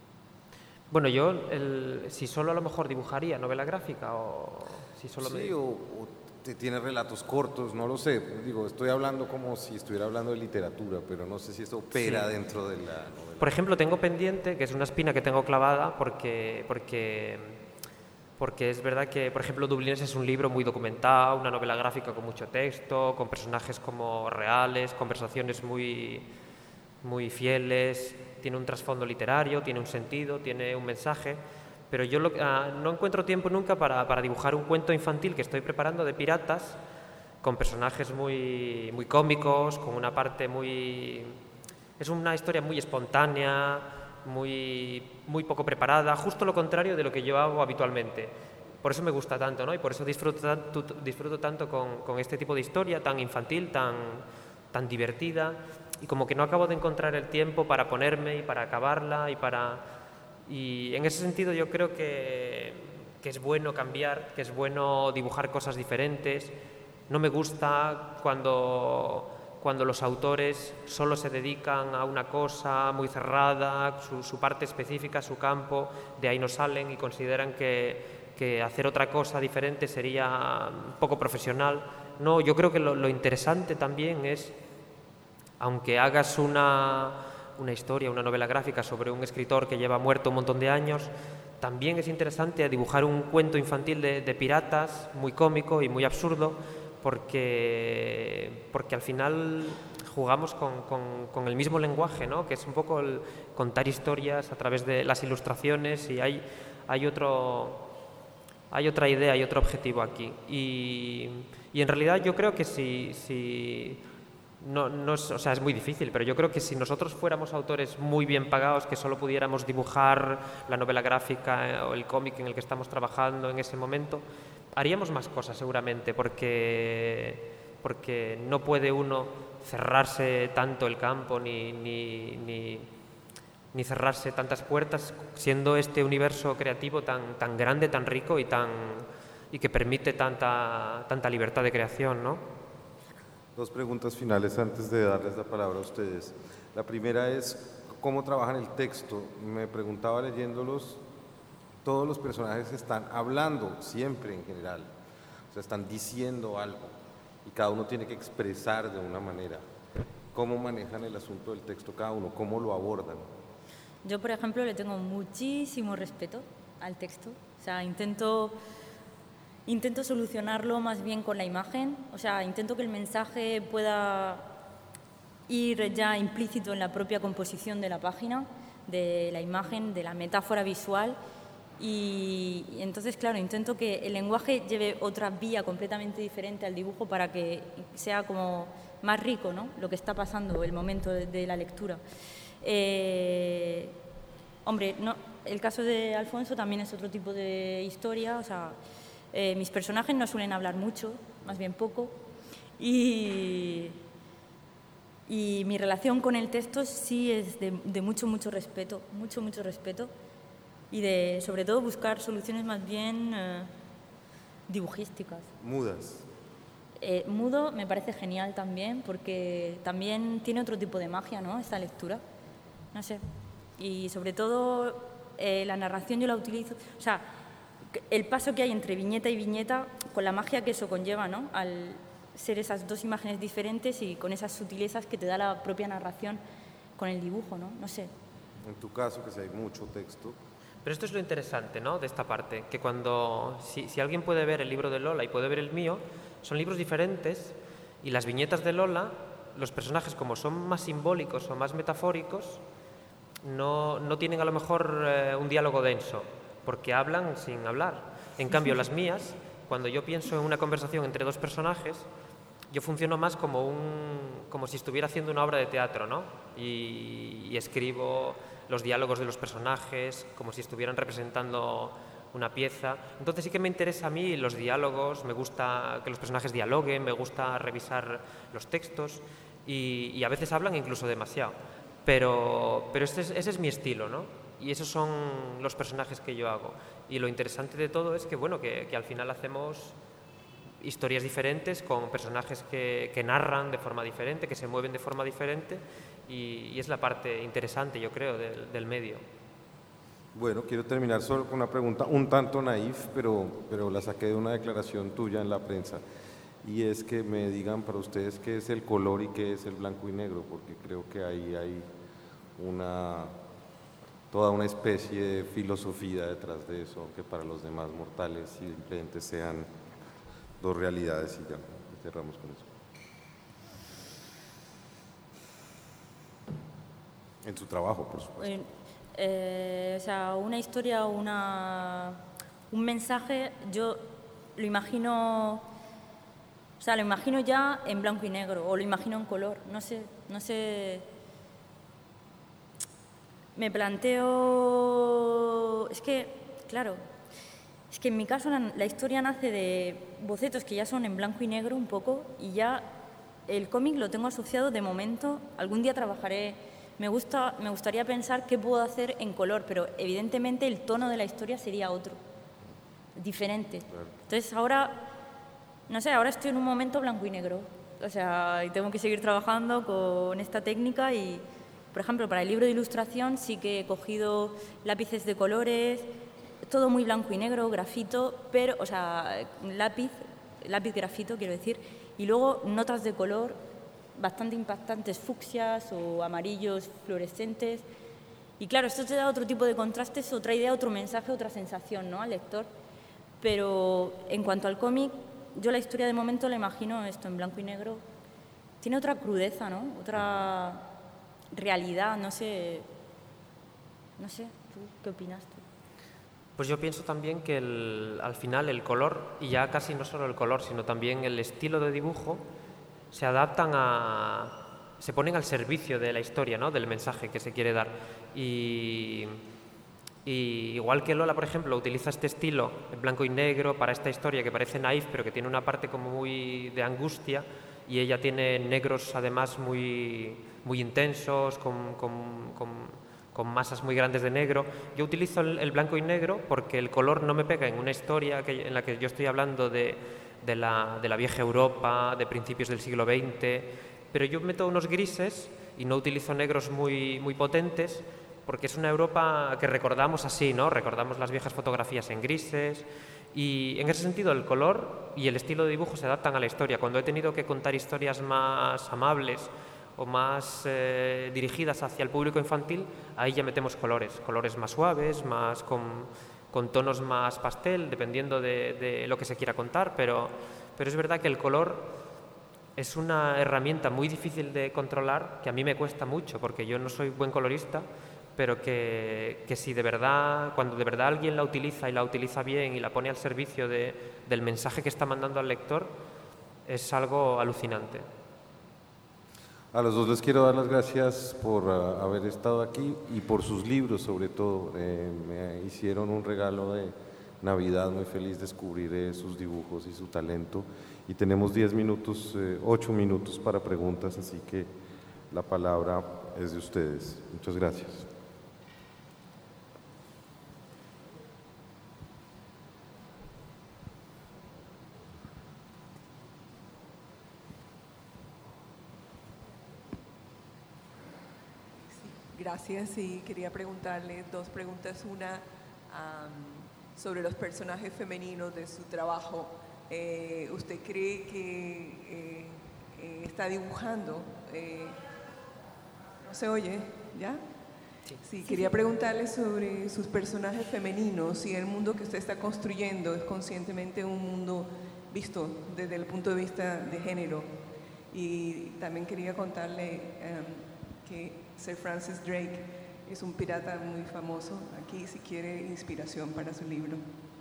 Speaker 4: Bueno, yo, el, si solo a lo mejor dibujaría novela gráfica o si solo...
Speaker 2: Sí,
Speaker 4: me...
Speaker 2: o, o te tienes relatos cortos, no lo sé. Digo, estoy hablando como si estuviera hablando de literatura, pero no sé si esto opera sí. dentro de la novela.
Speaker 4: Por ejemplo, tengo pendiente, que es una espina que tengo clavada, porque, porque, porque es verdad que, por ejemplo, Dublines es un libro muy documentado, una novela gráfica con mucho texto, con personajes como reales, conversaciones muy, muy fieles, tiene un trasfondo literario, tiene un sentido, tiene un mensaje. Pero yo lo, uh, no encuentro tiempo nunca para, para dibujar un cuento infantil que estoy preparando de piratas, con personajes muy, muy cómicos, con una parte muy... Es una historia muy espontánea, muy, muy poco preparada, justo lo contrario de lo que yo hago habitualmente. Por eso me gusta tanto, ¿no? Y por eso disfruto, disfruto tanto con, con este tipo de historia tan infantil, tan, tan divertida, y como que no acabo de encontrar el tiempo para ponerme y para acabarla y para... Y en ese sentido yo creo que, que es bueno cambiar, que es bueno dibujar cosas diferentes. No me gusta cuando, cuando los autores solo se dedican a una cosa muy cerrada, su, su parte específica, su campo, de ahí no salen y consideran que, que hacer otra cosa diferente sería poco profesional. No, yo creo que lo, lo interesante también es, aunque hagas una... una historia, una novela gráfica sobre un escritor que lleva muerto un montón de años, también es interesante dibujar un cuento infantil de, de piratas, muy cómico y muy absurdo, porque, porque al final jugamos con, con, con el mismo lenguaje, ¿no? Que es un poco el contar historias a través de las ilustraciones, y hay, hay, otro, hay otra idea, hay otro objetivo aquí. Y, y en realidad yo creo que si... si no, no es, o sea, es muy difícil, pero yo creo que si nosotros fuéramos autores muy bien pagados, que solo pudiéramos dibujar la novela gráfica eh, o el cómic en el que estamos trabajando en ese momento, haríamos más cosas seguramente, porque, porque no puede uno cerrarse tanto el campo ni, ni, ni, ni cerrarse tantas puertas, siendo este universo creativo tan, tan grande, tan rico y, tan, y que permite tanta, tanta libertad de creación, ¿no?
Speaker 2: Dos preguntas finales antes de darles la palabra a ustedes. La primera es, ¿cómo trabajan el texto? Me preguntaba leyéndolos, todos los personajes están hablando, siempre en general, o sea, están diciendo algo y cada uno tiene que expresar de una manera. ¿Cómo manejan el asunto del texto cada uno? ¿Cómo lo abordan?
Speaker 3: Yo, por ejemplo, le tengo muchísimo respeto al texto, o sea, intento... Intento solucionarlo más bien con la imagen, o sea, intento que el mensaje pueda ir ya implícito en la propia composición de la página, de la imagen, de la metáfora visual y, y entonces, claro, intento que el lenguaje lleve otra vía completamente diferente al dibujo para que sea como más rico, ¿no?, lo que está pasando, el momento de, de la lectura. Eh, hombre, no, el caso de Alfonso también es otro tipo de historia, o sea... Eh, mis personajes no suelen hablar mucho, más bien poco, y, y mi relación con el texto sí es de, de mucho, mucho respeto, mucho, mucho respeto, y de, sobre todo, buscar soluciones más bien eh, dibujísticas.
Speaker 2: Mudas.
Speaker 3: Eh, mudo me parece genial también, porque también tiene otro tipo de magia, ¿no?, esta lectura, no sé, y sobre todo eh, la narración yo la utilizo, o sea, el paso que hay entre viñeta y viñeta, con la magia que eso conlleva, ¿no?, al ser esas dos imágenes diferentes y con esas sutilezas que te da la propia narración con el dibujo, ¿no? No sé.
Speaker 2: En tu caso, que si hay mucho texto.
Speaker 4: Pero esto es lo interesante, ¿no?, de esta parte, que cuando, si, si alguien puede ver el libro de Lola y puede ver el mío, son libros diferentes y las viñetas de Lola, los personajes como son más simbólicos o más metafóricos, no, no tienen a lo mejor eh, un diálogo denso, porque hablan sin hablar. En cambio, las mías, cuando yo pienso en una conversación entre dos personajes, yo funciono más como, un, como si estuviera haciendo una obra de teatro, ¿no? Y, y escribo los diálogos de los personajes como si estuvieran representando una pieza. Entonces sí que me interesa a mí los diálogos, me gusta que los personajes dialoguen, me gusta revisar los textos y, y a veces hablan incluso demasiado. Pero, pero ese, es, ese es mi estilo, ¿no? Y esos son los personajes que yo hago. Y lo interesante de todo es que, bueno, que, que al final hacemos historias diferentes con personajes que, que narran de forma diferente, que se mueven de forma diferente y, y es la parte interesante, yo creo, del, del medio.
Speaker 2: Bueno, quiero terminar solo con una pregunta un tanto naif, pero, pero la saqué de una declaración tuya en la prensa. Y es que me digan para ustedes qué es el color y qué es el blanco y negro, porque creo que ahí hay una... toda una especie de filosofía detrás de eso, aunque para los demás mortales simplemente sean dos realidades y ya, cerramos con eso. En su trabajo, por supuesto.
Speaker 3: Eh, eh, o sea, una historia, una, un mensaje, yo lo imagino, o sea, lo imagino ya en blanco y negro, o lo imagino en color, no sé, no sé... Me planteo... Es que, claro, es que en mi caso la, la historia nace de bocetos que ya son en blanco y negro un poco y ya el cómic lo tengo asociado de momento. Algún día trabajaré... Me, gusta, me gustaría pensar qué puedo hacer en color, pero evidentemente el tono de la historia sería otro, diferente. Entonces ahora, no sé, ahora estoy en un momento blanco y negro. O sea, y tengo que seguir trabajando con esta técnica y... Por ejemplo, para el libro de ilustración sí que he cogido lápices de colores, todo muy blanco y negro, grafito, pero, o sea, lápiz, lápiz grafito, quiero decir, y luego notas de color bastante impactantes, fucsias o amarillos fluorescentes. Y claro, esto te da otro tipo de contrastes, otra idea, otro mensaje, otra sensación, ¿no?, al lector. Pero en cuanto al cómic, yo la historia de momento la imagino esto en blanco y negro. Tiene otra crudeza, ¿no?, otra... realidad, no sé, no sé, ¿tú qué opinas tú?
Speaker 4: Pues yo pienso también que el, al final el color, y ya casi no solo el color, sino también el estilo de dibujo, se adaptan a... se ponen al servicio de la historia, ¿no? Del mensaje que se quiere dar. Y, y igual que Lola, por ejemplo, utiliza este estilo en blanco y negro para esta historia que parece naif, pero que tiene una parte como muy de angustia, y ella tiene negros además muy, muy intensos, con, con, con, con masas muy grandes de negro. Yo utilizo el, el blanco y negro porque el color no me pega en una historia que, en la que yo estoy hablando de, de, la, de la vieja Europa, de principios del siglo veinte, pero yo meto unos grises y no utilizo negros muy, muy potentes, porque es una Europa que recordamos así, ¿no? Recordamos las viejas fotografías en grises, y en ese sentido el color y el estilo de dibujo se adaptan a la historia. Cuando he tenido que contar historias más amables o más eh, dirigidas hacia el público infantil, ahí ya metemos colores, colores más suaves, más con, con tonos más pastel, dependiendo de, de lo que se quiera contar, pero, pero es verdad que el color es una herramienta muy difícil de controlar, que a mí me cuesta mucho porque yo no soy buen colorista, pero que, que si de verdad, cuando de verdad alguien la utiliza y la utiliza bien y la pone al servicio de, del mensaje que está mandando al lector, es algo alucinante.
Speaker 2: A los dos les quiero dar las gracias por uh, haber estado aquí y por sus libros, sobre todo. Eh, me hicieron un regalo de Navidad, muy feliz de descubrir eh, sus dibujos y su talento. Y tenemos diez minutos, eh, ocho minutos para preguntas, así que la palabra es de ustedes. Muchas gracias.
Speaker 5: Gracias, y quería preguntarle dos preguntas. Una, um, sobre los personajes femeninos de su trabajo. Eh, ¿Usted cree que eh, eh, está dibujando? Eh, ¿No se oye? ¿Ya? Sí. Sí, quería preguntarle sobre sus personajes femeninos, si el mundo que usted está construyendo es conscientemente un mundo visto desde el punto de vista de género. Y también quería contarle um, que Sir Francis Drake es un pirata muy famoso. Aquí, si quiere inspiración para su libro.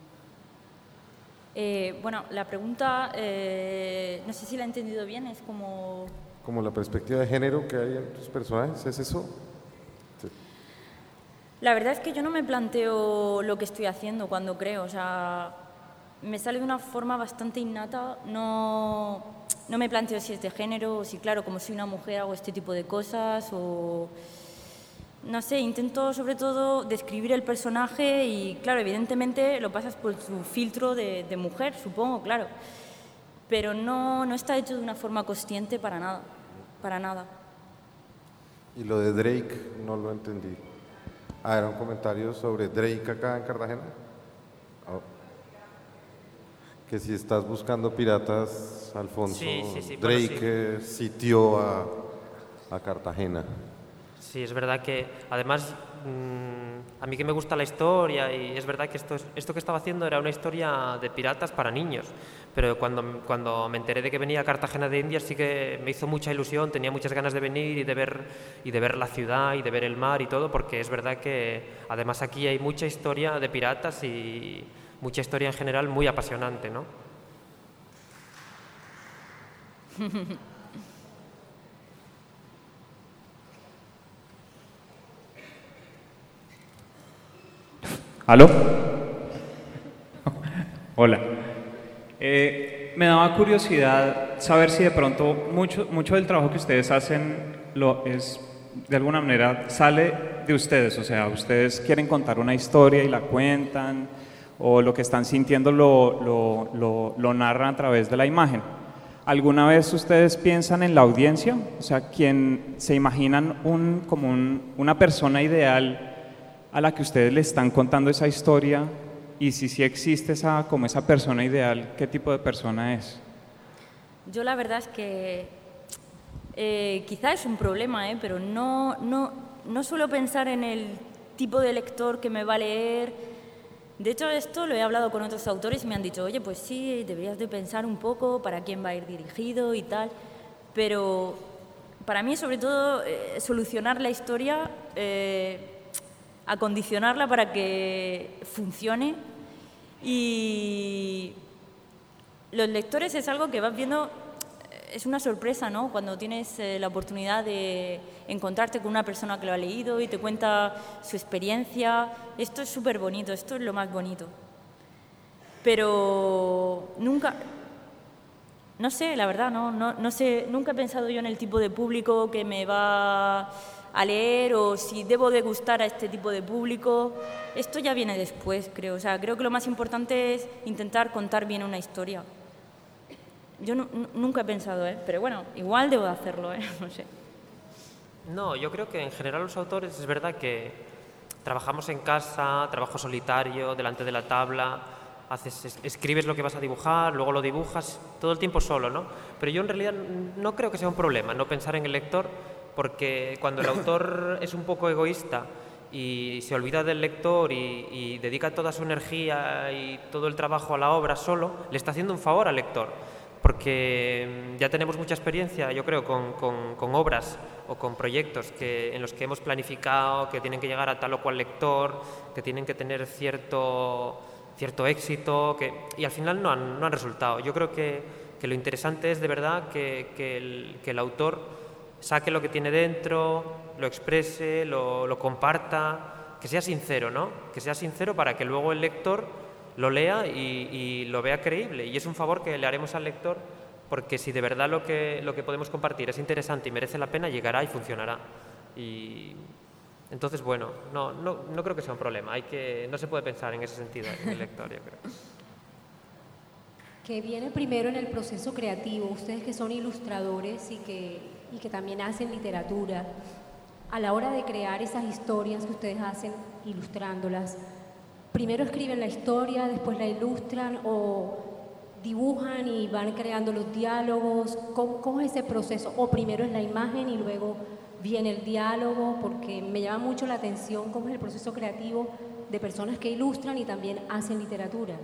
Speaker 3: Eh, bueno, la pregunta, eh, no sé si la he entendido bien, es como...
Speaker 2: Como la perspectiva de género que hay en tus personajes, ¿es eso? Sí.
Speaker 3: La verdad es que yo no me planteo lo que estoy haciendo cuando creo, o sea, me sale de una forma bastante innata, no, no me planteo si es de género o si, claro, como soy una mujer hago este tipo de cosas o... No sé, intento sobre todo describir el personaje y, claro, evidentemente lo pasas por su filtro de, de mujer, supongo, claro, pero no, no está hecho de una forma consciente para nada, para nada.
Speaker 2: Y lo de Drake no lo entendí. Ah, era un comentario sobre Drake acá en Cartagena. Oh. Que si estás buscando piratas, Alfonso,
Speaker 4: sí, sí, sí,
Speaker 2: Drake
Speaker 4: bueno, sí.
Speaker 2: sitió a, a Cartagena.
Speaker 4: Sí, es verdad que, además, mmm, a mí que me gusta la historia, y es verdad que esto, esto que estaba haciendo era una historia de piratas para niños, pero cuando, cuando me enteré de que venía a Cartagena de Indias sí que me hizo mucha ilusión, tenía muchas ganas de venir y de ver, y de ver la ciudad y de ver el mar y todo, porque es verdad que además aquí hay mucha historia de piratas y mucha historia en general muy apasionante, ¿no?
Speaker 6: ¿Aló? Hola. Eh, me daba curiosidad saber si de pronto mucho, mucho del trabajo que ustedes hacen lo es, de alguna manera sale de ustedes, o sea, ustedes quieren contar una historia y la cuentan, o lo que están sintiendo lo, lo, lo, lo narran a través de la imagen. ¿Alguna vez ustedes piensan en la audiencia? O sea, quien se imaginan un, como un, una persona ideal a la que ustedes le están contando esa historia, y si sí existe esa, como esa persona ideal, ¿qué tipo de persona es?
Speaker 3: Yo la verdad es que eh, quizá es un problema, ¿eh? pero no, no, no suelo pensar en el tipo de lector que me va a leer. De hecho, esto lo he hablado con otros autores y me han dicho, oye, pues sí, deberías de pensar un poco para quién va a ir dirigido y tal, pero para mí, sobre todo, eh, solucionar la historia, eh, acondicionarla para que funcione, y los lectores es algo que vas viendo es una sorpresa, ¿no? Cuando tienes eh, la oportunidad de encontrarte con una persona que lo ha leído y te cuenta su experiencia. Esto es súper bonito, esto es lo más bonito. Pero nunca, no sé, la verdad, no, no, no sé, nunca he pensado yo en el tipo de público que me va a leer o si debo de gustar a este tipo de público. Esto ya viene después, creo. O sea, creo que lo más importante es intentar contar bien una historia. Yo no, nunca he pensado, ¿eh? Pero bueno, igual debo de hacerlo, ¿eh? No sé.
Speaker 4: No, yo creo que en general los autores es verdad que trabajamos en casa, trabajo solitario, delante de la tabla, haces, escribes lo que vas a dibujar, luego lo dibujas, todo el tiempo solo, ¿no? Pero yo en realidad no creo que sea un problema no pensar en el lector, porque cuando el autor es un poco egoísta y se olvida del lector y, y dedica toda su energía y todo el trabajo a la obra solo, le está haciendo un favor al lector. Porque ya tenemos mucha experiencia, yo creo, con, con, con obras o con proyectos que, en los que hemos planificado que tienen que llegar a tal o cual lector, que tienen que tener cierto, cierto éxito, que, y al final no han, no han resultado. Yo creo que, que lo interesante es de verdad que, que, el, que el autor saque lo que tiene dentro, lo exprese, lo, lo comparta, que sea sincero, ¿no? Que sea sincero para que luego el lector lo lea y, y lo vea creíble. Y es un favor que le haremos al lector, porque si de verdad lo que, lo que podemos compartir es interesante y merece la pena, llegará y funcionará. Y entonces, bueno, no, no, no creo que sea un problema. Hay que, no se puede pensar en ese sentido en el lector, yo creo.
Speaker 7: ¿Qué viene primero en el proceso creativo? Ustedes que son ilustradores y que, y que también hacen literatura, a la hora de crear esas historias que ustedes hacen ilustrándolas, ¿primero escriben la historia, después la ilustran o dibujan y van creando los diálogos? ¿Cómo, cómo es ese proceso? ¿O primero es la imagen y luego viene el diálogo? Porque me llama mucho la atención cómo es el proceso creativo de personas que ilustran y también hacen literatura.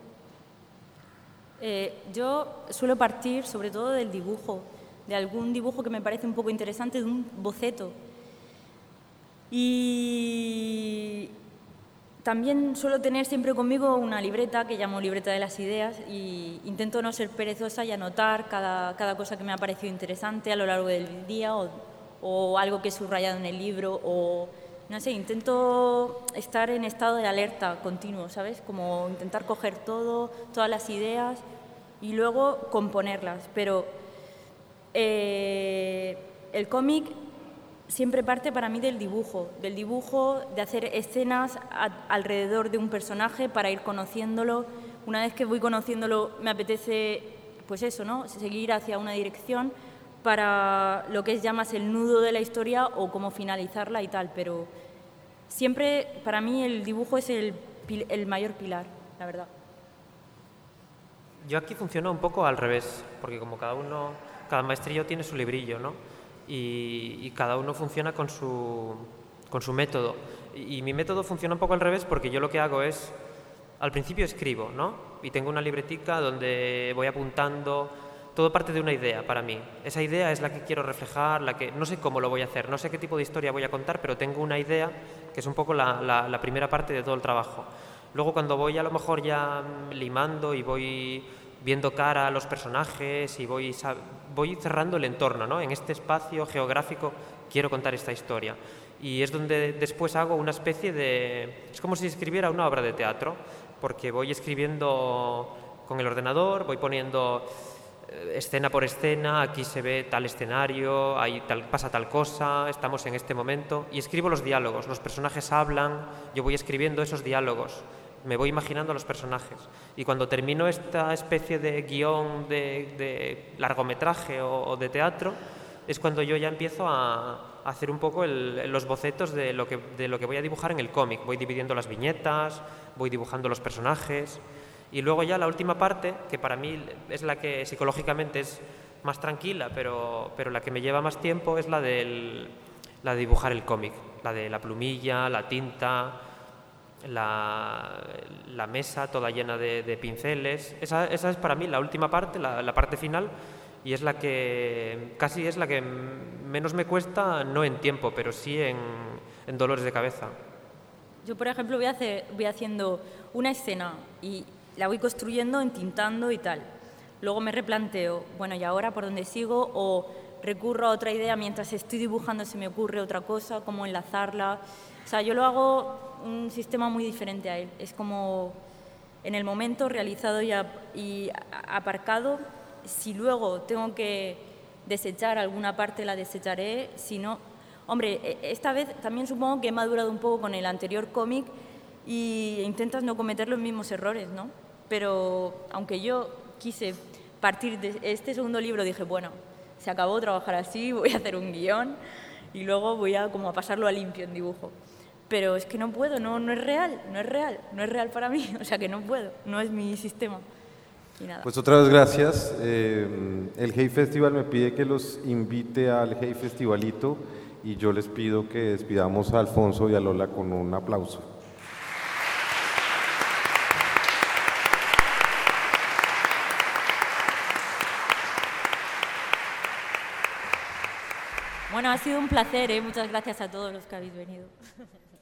Speaker 3: Eh, yo suelo partir sobre todo del dibujo, de algún dibujo que me parece un poco interesante, de un boceto. Y también suelo tener siempre conmigo una libreta que llamo libreta de las ideas y intento no ser perezosa y anotar cada, cada cosa que me ha parecido interesante a lo largo del día o, o algo que he subrayado en el libro o, no sé, intento estar en estado de alerta continuo, ¿sabes? Como intentar coger todo, todas las ideas y luego componerlas. Pero eh, el cómic siempre parte para mí del dibujo, del dibujo, de hacer escenas a, alrededor de un personaje para ir conociéndolo. Una vez que voy conociéndolo me apetece, pues eso, ¿no? Seguir hacia una dirección para lo que es ya más el nudo de la historia o cómo finalizarla y tal, pero siempre para mí el dibujo es el, el mayor pilar, la verdad.
Speaker 4: Yo aquí funciono un poco al revés, porque como cada uno, cada maestrillo tiene su librillo, ¿no? Y, y cada uno funciona con su, con su método. Y, y mi método funciona un poco al revés porque yo lo que hago es, al principio escribo, ¿no? Y tengo una libretica donde voy apuntando, todo parte de una idea para mí. Esa idea es la que quiero reflejar, la que no sé cómo lo voy a hacer, no sé qué tipo de historia voy a contar, pero tengo una idea que es un poco la, la, la primera parte de todo el trabajo. Luego cuando voy a lo mejor ya limando y voy viendo cara a los personajes y voy, voy cerrando el entorno, ¿no? En este espacio geográfico quiero contar esta historia. Y es donde después hago una especie de... Es como si escribiera una obra de teatro, porque voy escribiendo con el ordenador, voy poniendo eh, escena por escena, aquí se ve tal escenario, ahí tal, pasa tal cosa, estamos en este momento, y escribo los diálogos, los personajes hablan, yo voy escribiendo esos diálogos. Me voy imaginando a los personajes. Y cuando termino esta especie de guión de, de largometraje o, o de teatro, es cuando yo ya empiezo a, a hacer un poco el, los bocetos de lo, que, de lo que voy a dibujar en el cómic. Voy dividiendo las viñetas, voy dibujando los personajes. Y luego ya la última parte, que para mí es la que psicológicamente es más tranquila, pero, pero la que me lleva más tiempo, es la, del, la de dibujar el cómic. La de la plumilla, la tinta... La, la mesa toda llena de, de pinceles. Esa, esa es para mí la última parte, la, la parte final, y es la que casi es la que menos me cuesta, no en tiempo, pero sí en, en dolores de cabeza.
Speaker 3: Yo, por ejemplo, voy, a hacer, voy haciendo una escena y la voy construyendo, entintando y tal. luego me replanteo, bueno, ¿y ahora por dónde sigo? O recurro a otra idea mientras estoy dibujando, se me ocurre otra cosa, cómo enlazarla. O sea, yo lo hago un sistema muy diferente a él. Es como en el momento realizado y, a, y aparcado. Si luego tengo que desechar alguna parte, la desecharé. Si no, hombre, esta vez también supongo que he madurado un poco con el anterior cómic y intentas no cometer los mismos errores, ¿no? Pero aunque yo quise partir de este segundo libro, dije, bueno, se acabó trabajar así, voy a hacer un guión y luego voy a como a pasarlo a limpio en dibujo. Pero es que no puedo, no, no es real, no es real, no es real para mí, o sea que no puedo, no es mi sistema. Y nada.
Speaker 2: Pues otra vez gracias. Eh, el Hey Festival me pide que los invite al Hey Festivalito y yo les pido que despidamos a Alfonso y a Lola con un aplauso.
Speaker 3: Bueno, ha sido un placer, ¿eh? Muchas gracias a todos los que habéis venido.